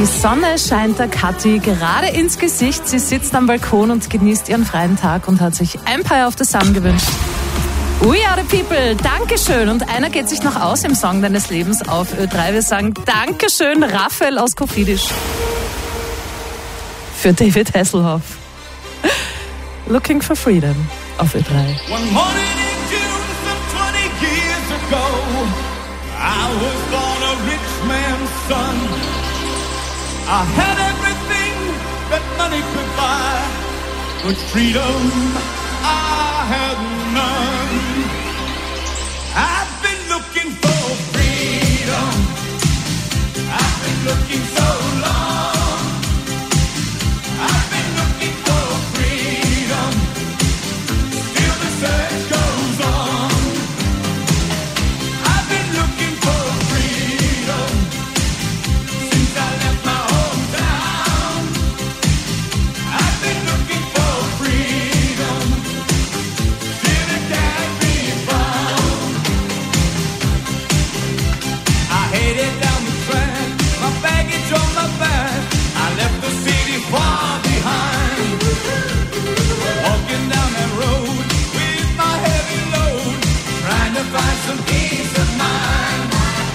Speaker 4: Die Sonne scheint der Kathi gerade ins Gesicht. Sie sitzt am Balkon und genießt ihren freien Tag und hat sich Empire of the Sun gewünscht. We are the people, Dankeschön. Und einer geht sich noch aus im Song deines Lebens auf Ö3. Wir sagen Dankeschön, Raphael aus Kofidis. Für David Hasselhoff. Looking for Freedom auf Ö3.
Speaker 19: One morning in June, some 20 years ago, I was born a rich man's son. I had everything that money could buy, but freedom I had none. I've been looking for freedom. I've been looking so long. I've been looking for freedom. Still the search goes on. I've been looking for freedom since I left my hometown. I've been looking for freedom till it can't be found. I headed down the track, my baggage on my back. I left the city far behind. Walking down that road with my heavy load, trying to find some peace of mind.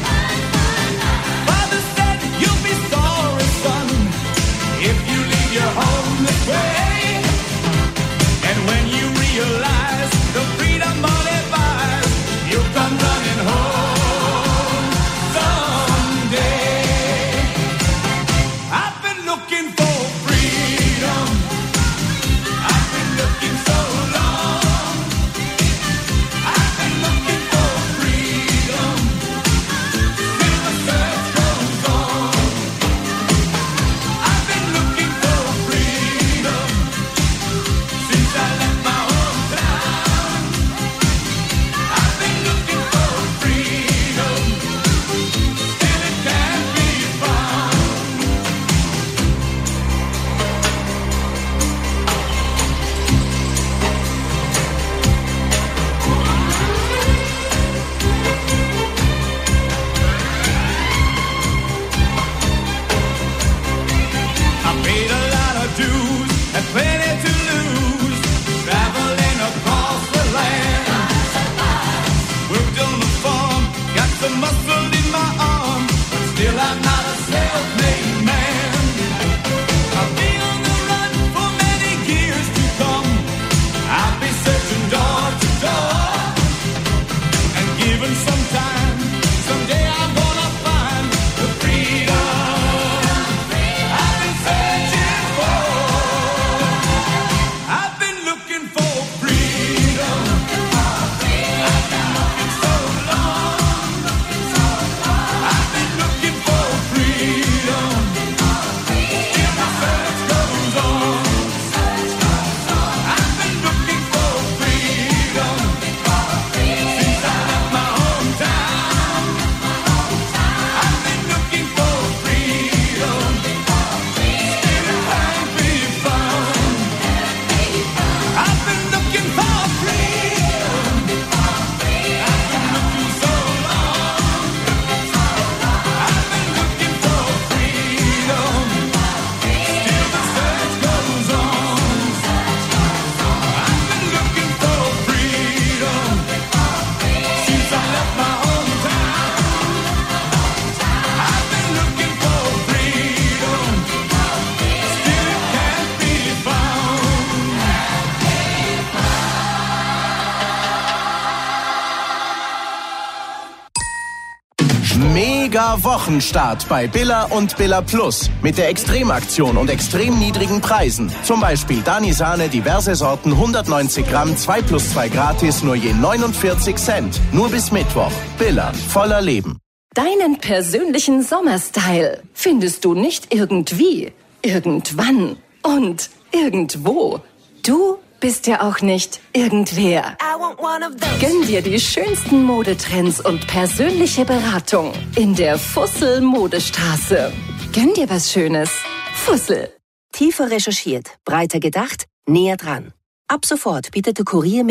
Speaker 19: Father said, you'll be sorry, son, if you leave your home this way. And when you realize the freedom money buys, you'll come running home someday. I've been looking for freedom. I've been looking so long. I've been looking for freedom till the search goes on. I've been looking for freedom since I left my hometown. I've been looking for freedom till it can't be found. I paid a lot of dues, had plenty to lose, traveling across the land. Worked on the farm, got some muscle in my arm, but still I'm not a self-made man. I'll be on the run for many years to come. I'll be searching door to door, and given some time, someday I'm gonna find the freedom I've been searching for. I've been looking for freedom. I've been looking so long. I've been looking for freedom till the search goes on. I've been looking for freedom since I left my hometown. I've been looking for freedom still it can't be found. I've been looking for freedom. I've been looking so long. I've been looking for freedom till the search goes on. I've been looking for freedom since I left my hometown. I've been looking for freedom still it can't be found.
Speaker 21: Mega Wochenstart bei Billa und Billa Plus mit der Extremaktion und extrem niedrigen Preisen. Zum Beispiel Danisane, diverse Sorten, 190 Gramm, 2 plus 2 gratis, nur je 49 Cent. Nur bis Mittwoch. Billa, voller Leben.
Speaker 27: Deinen persönlichen Sommerstyle findest du nicht irgendwie, irgendwann und irgendwo. Du bist ja auch nicht irgendwer. Gönn dir die schönsten Modetrends und persönliche Beratung in der Fussel Modestraße. Gönn dir was Schönes. Fussel.
Speaker 9: Tiefer recherchiert, breiter gedacht, näher dran. Ab sofort bietet der Kurier mehr.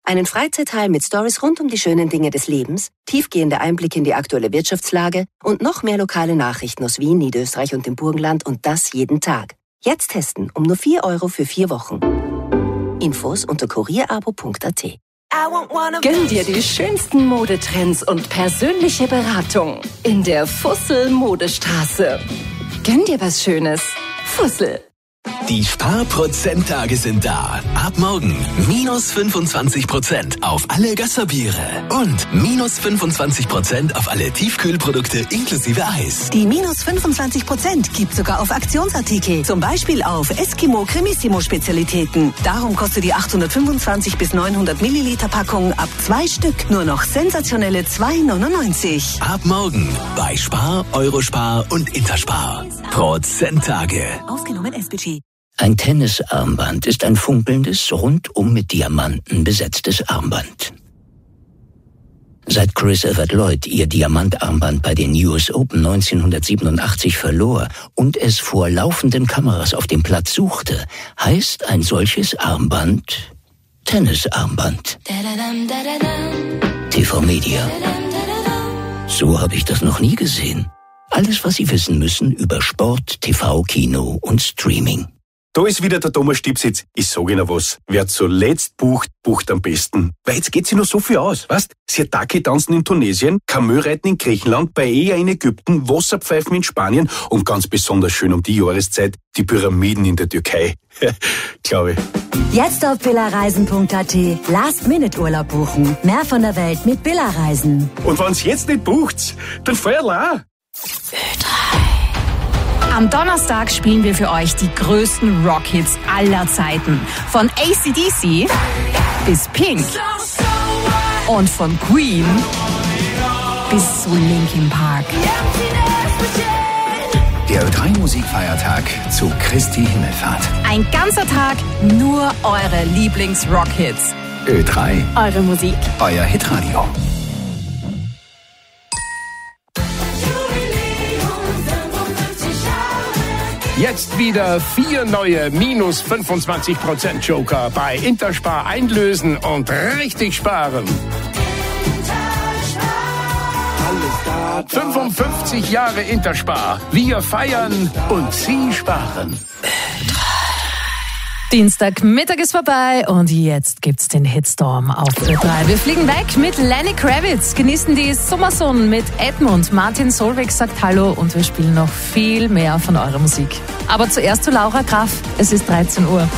Speaker 9: Einen Freizeitteil mit Stories rund um die schönen Dinge des Lebens, tiefgehende Einblicke in die aktuelle Wirtschaftslage und noch mehr lokale Nachrichten aus Wien, Niederösterreich und dem Burgenland und das jeden Tag. Jetzt testen um nur 4 € für 4 Wochen. Infos unter kurierabo.at.
Speaker 27: Gönn dir die schönsten Modetrends und persönliche Beratung in der Fussel Modestraße. Gönn dir was Schönes. Fussel.
Speaker 3: Die Sparprozenttage sind da. Ab morgen minus 25% auf alle Gösserbiere und minus 25% auf alle Tiefkühlprodukte inklusive Eis.
Speaker 23: Die minus 25% gibt sogar auf Aktionsartikel. Zum Beispiel auf Eskimo Cremissimo Spezialitäten. Darum kostet die 825 bis 900 Milliliter Packung ab 2 Stück nur noch sensationelle 2,99.
Speaker 3: Ab morgen bei Spar, Eurospar und Interspar. Prozenttage.
Speaker 23: Ausgenommen SBG.
Speaker 10: Ein Tennisarmband ist ein funkelndes, rundum mit Diamanten besetztes Armband. Seit Chris Evert Lloyd ihr Diamantarmband bei den US Open 1987 verlor und es vor laufenden Kameras auf dem Platz suchte, heißt ein solches Armband Tennisarmband. TV Media. So habe ich das noch nie gesehen. Alles, was Sie wissen müssen über Sport, TV, Kino und Streaming.
Speaker 11: Da ist wieder der Thomas Stipsitz. Ich sag Ihnen was. Wer zuletzt bucht, bucht am besten. Weil jetzt geht sich noch so viel aus, weißt? Sirtaki tanzen in Tunesien, Kamelreiten in Griechenland, Paella in Ägypten, Wasserpfeifen in Spanien und ganz besonders schön um die Jahreszeit die Pyramiden in der Türkei. Glaube ich.
Speaker 12: Jetzt auf billareisen.at. Last-Minute-Urlaub buchen. Mehr von der Welt mit Billareisen.
Speaker 11: Und wenn's jetzt nicht bucht, dann Feuerla.
Speaker 4: Am Donnerstag spielen wir für euch die größten Rockhits aller Zeiten. Von AC/DC bis Pink und von Queen bis zu Linkin Park.
Speaker 13: Der Ö3-Musikfeiertag zu Christi Himmelfahrt.
Speaker 4: Ein ganzer Tag nur eure Lieblings-Rockhits.
Speaker 13: Ö3.
Speaker 4: Eure Musik.
Speaker 13: Euer Hitradio.
Speaker 5: Jetzt wieder 4 neue minus 25% Joker bei Interspar einlösen und richtig sparen. 55 Jahre Interspar. Wir feiern und Sie sparen.
Speaker 4: Dienstagmittag ist vorbei und jetzt gibt's den Hitstorm auf Ö3. Wir fliegen weg mit Lenny Kravitz, genießen die Sommersonne mit Edmund. Martin Solveig sagt Hallo und wir spielen noch viel mehr von eurer Musik. Aber zuerst zu Laura Graf, es ist 13 Uhr.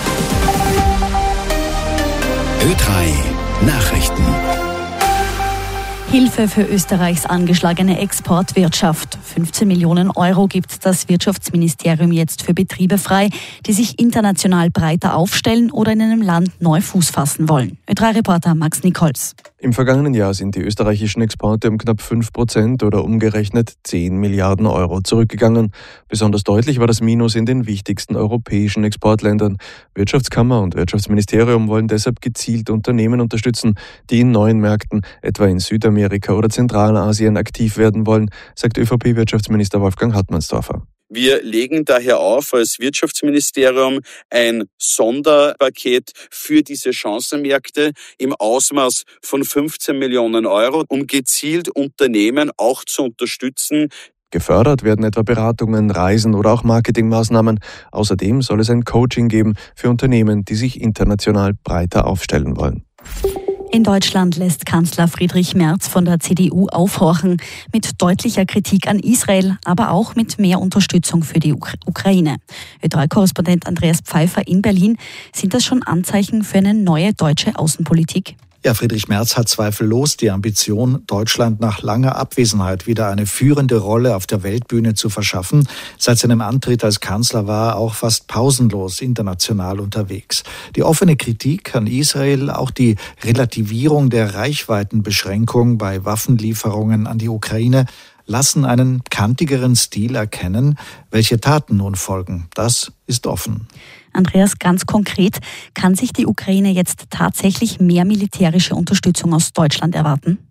Speaker 13: Ö3 Nachrichten.
Speaker 16: Hilfe für Österreichs angeschlagene Exportwirtschaft. 15 Millionen € gibt das Wirtschaftsministerium jetzt für Betriebe frei, die sich international breiter aufstellen oder in einem Land neu Fuß fassen wollen. Ö3-Reporter Max Nichols.
Speaker 20: Im vergangenen Jahr sind die österreichischen Exporte um knapp 5% oder umgerechnet 10 Milliarden € zurückgegangen. Besonders deutlich war das Minus in den wichtigsten europäischen Exportländern. Wirtschaftskammer und Wirtschaftsministerium wollen deshalb gezielt Unternehmen unterstützen, die in neuen Märkten, etwa in Südamerika oder Zentralasien, aktiv werden wollen, sagt ÖVP-Wirtschaftsminister Wolfgang Hartmannsdorfer.
Speaker 28: Wir legen daher auf als Wirtschaftsministerium ein Sonderpaket für diese Chancenmärkte im Ausmaß von 15 Millionen €, um gezielt Unternehmen auch zu unterstützen.
Speaker 20: Gefördert werden etwa Beratungen, Reisen oder auch Marketingmaßnahmen. Außerdem soll es ein Coaching geben für Unternehmen, die sich international breiter aufstellen wollen.
Speaker 16: In Deutschland lässt Kanzler Friedrich Merz von der CDU aufhorchen, mit deutlicher Kritik an Israel, aber auch mit mehr Unterstützung für die Ukraine. Ö3-Korrespondent Andreas Pfeiffer in Berlin. Sind das schon Anzeichen für eine neue deutsche Außenpolitik?
Speaker 29: Ja, Friedrich Merz hat zweifellos die Ambition, Deutschland nach langer Abwesenheit wieder eine führende Rolle auf der Weltbühne zu verschaffen. Seit seinem Antritt als Kanzler war er auch fast pausenlos international unterwegs. Die offene Kritik an Israel, auch die Relativierung der Reichweitenbeschränkung bei Waffenlieferungen an die Ukraine lassen einen kantigeren Stil erkennen. Welche Taten nun folgen, das ist offen.
Speaker 16: Andreas, ganz konkret, kann sich die Ukraine jetzt tatsächlich mehr militärische Unterstützung aus Deutschland erwarten?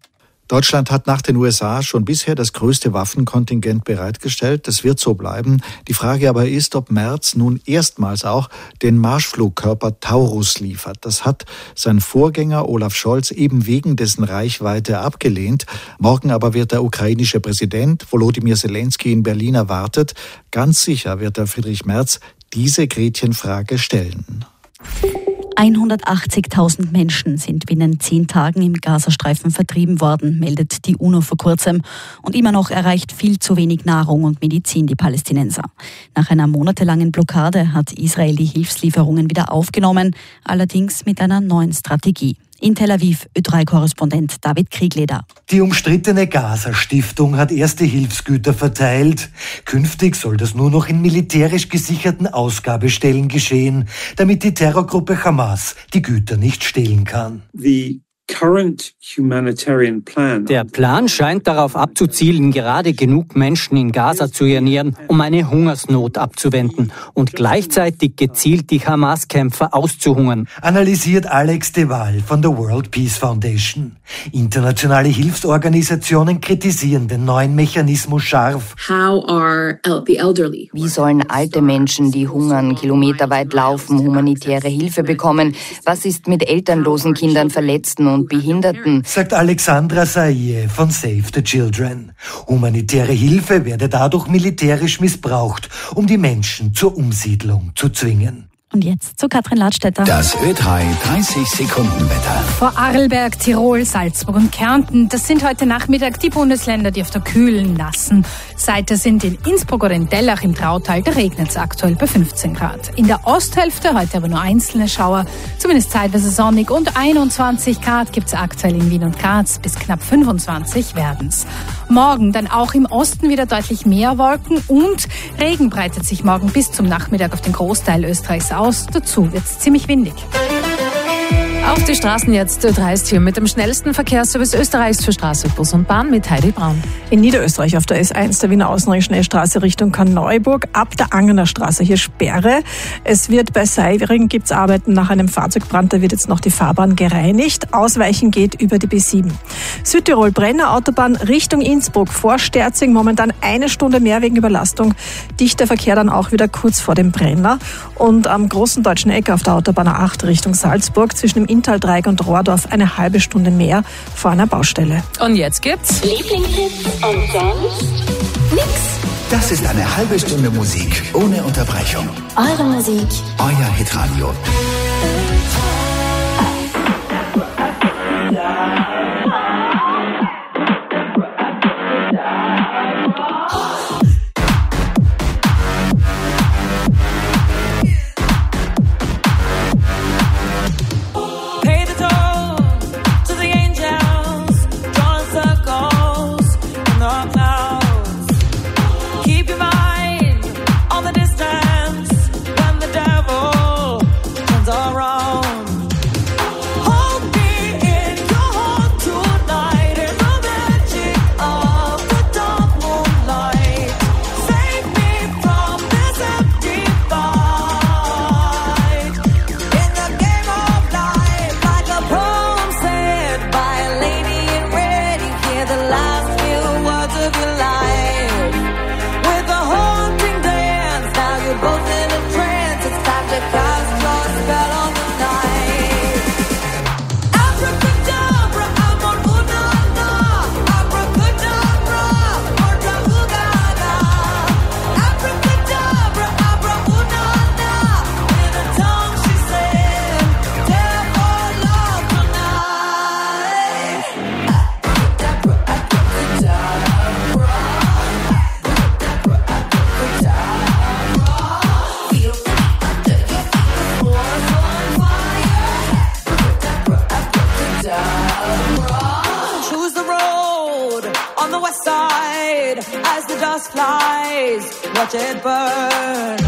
Speaker 29: Deutschland hat nach den USA schon bisher das größte Waffenkontingent bereitgestellt. Das wird so bleiben. Die Frage aber ist, ob Merz nun erstmals auch den Marschflugkörper Taurus liefert. Das hat sein Vorgänger Olaf Scholz eben wegen dessen Reichweite abgelehnt. Morgen aber wird der ukrainische Präsident Volodymyr Zelensky in Berlin erwartet. Ganz sicher wird der Friedrich Merz diese Gretchenfrage stellen.
Speaker 16: 180.000 Menschen sind binnen 10 Tagen im Gazastreifen vertrieben worden, meldet die UNO vor kurzem. Und immer noch erreicht viel zu wenig Nahrung und Medizin die Palästinenser. Nach einer monatelangen Blockade hat Israel die Hilfslieferungen wieder aufgenommen, allerdings mit einer neuen Strategie. In Tel Aviv, Ö3-Korrespondent David Kriegleder.
Speaker 1: Die umstrittene Gaza-Stiftung hat erste Hilfsgüter verteilt. Künftig soll das nur noch in militärisch gesicherten Ausgabestellen geschehen, damit die Terrorgruppe Hamas die Güter nicht stehlen kann.
Speaker 2: Der Plan scheint darauf abzuzielen, gerade genug Menschen in Gaza zu ernähren, um eine Hungersnot abzuwenden und gleichzeitig gezielt die Hamas-Kämpfer auszuhungern.
Speaker 1: Analysiert Alex de Waal von der World Peace Foundation. Internationale Hilfsorganisationen kritisieren den neuen Mechanismus scharf.
Speaker 27: Wie sollen alte Menschen, die hungern, kilometerweit laufen, humanitäre Hilfe bekommen? Was ist mit elternlosen Kindern, Verletzten und Behinderten?
Speaker 1: Sagt Alexandra Saie von Save the Children. Humanitäre Hilfe werde dadurch militärisch missbraucht, um die Menschen zur Umsiedlung zu zwingen.
Speaker 16: Und jetzt zu Katrin Ladstätter.
Speaker 13: Das Ö3 30-Sekunden-Wetter.
Speaker 7: Vor Arlberg, Tirol, Salzburg und Kärnten. Das sind heute Nachmittag die Bundesländer, die auf der kühlen, nassen Seite sind. In Innsbruck oder in Dellach im Trautal, da regnet es aktuell bei 15 Grad. In der Osthälfte heute aber nur einzelne Schauer, zumindest zeitweise sonnig. Und 21 Grad gibt es aktuell in Wien und Graz, bis knapp 25 werden's. Morgen dann auch im Osten wieder deutlich mehr Wolken und Regen breitet sich morgen bis zum Nachmittag auf den Großteil Österreichs aus. Dazu wird es ziemlich windig.
Speaker 4: Auf die Straßen jetzt, Ö3 ist hier mit dem schnellsten Verkehrsservice Österreichs für Straße, Bus und Bahn mit Heidi Braun.
Speaker 14: In Niederösterreich auf der S1 der Wiener Außenring-Schnellstraße Richtung Korneuburg ab der Angener Straße hier Sperre. Es wird bei Seiring gibt's Arbeiten nach einem Fahrzeugbrand, da wird jetzt noch die Fahrbahn gereinigt. Ausweichen geht über die B7. Südtirol-Brenner Autobahn Richtung Innsbruck vor Sterzing momentan 1 Stunde mehr wegen Überlastung. Dichter Verkehr dann auch wieder kurz vor dem Brenner. Und am großen deutschen Eck auf der Autobahn A8 Richtung Salzburg zwischen dem Inntal-Dreieck und Rohrdorf eine halbe Stunde mehr vor einer Baustelle.
Speaker 4: Und jetzt gibt's
Speaker 19: Lieblingshits und sonst nix.
Speaker 13: Das ist eine halbe Stunde Musik ohne Unterbrechung.
Speaker 24: Eure Musik.
Speaker 13: Euer Hitradio.
Speaker 19: Watch it burn.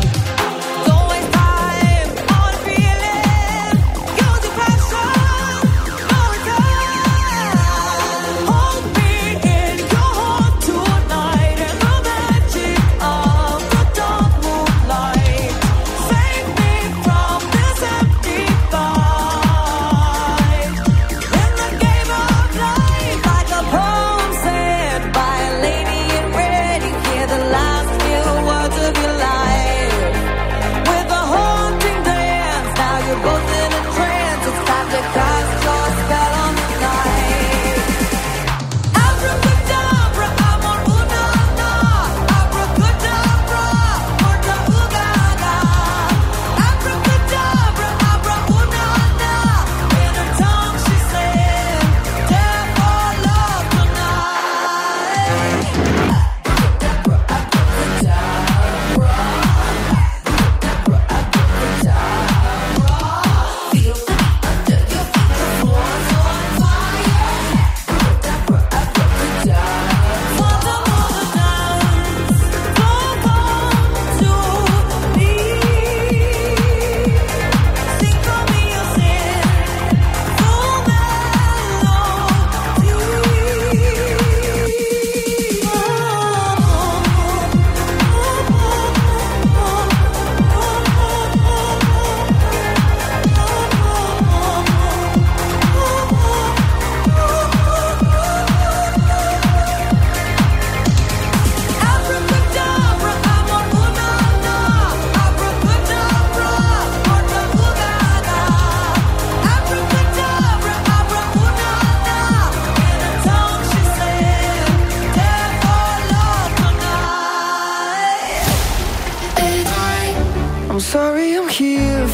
Speaker 19: Like a pearl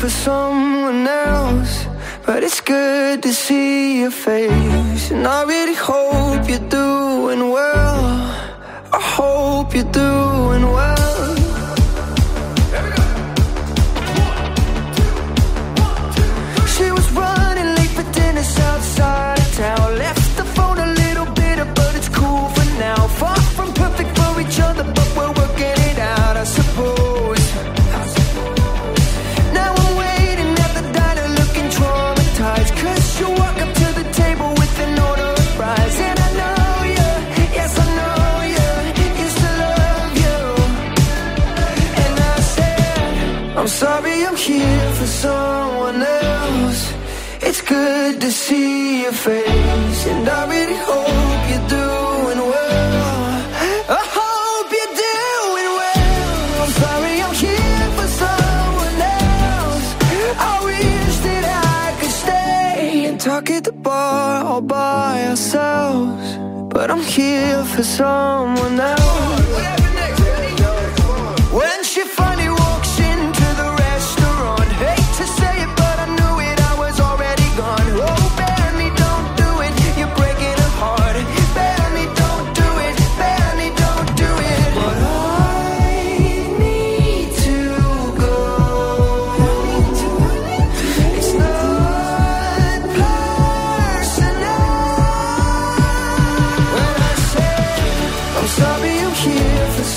Speaker 19: for someone else, but it's good to see your face. And I really hope you're doing well. I hope you're doing well. She was running late for dinner outside of town. Left the phone a little bitter, but it's cool for now. Far from perfect for each other, but we're working it out, I suppose. Now I'm waiting at the diner looking traumatized, 'cause you walk up to the table with an order of fries. And I know you, yes I know you, used to love you. And I said, I'm sorry I'm here for someone else. It's good to see your face, and I really hope you're doing well. I hope you're doing well. I'm sorry I'm here for someone else. I wish that I could stay and talk at the bar all by ourselves, but I'm here for someone else.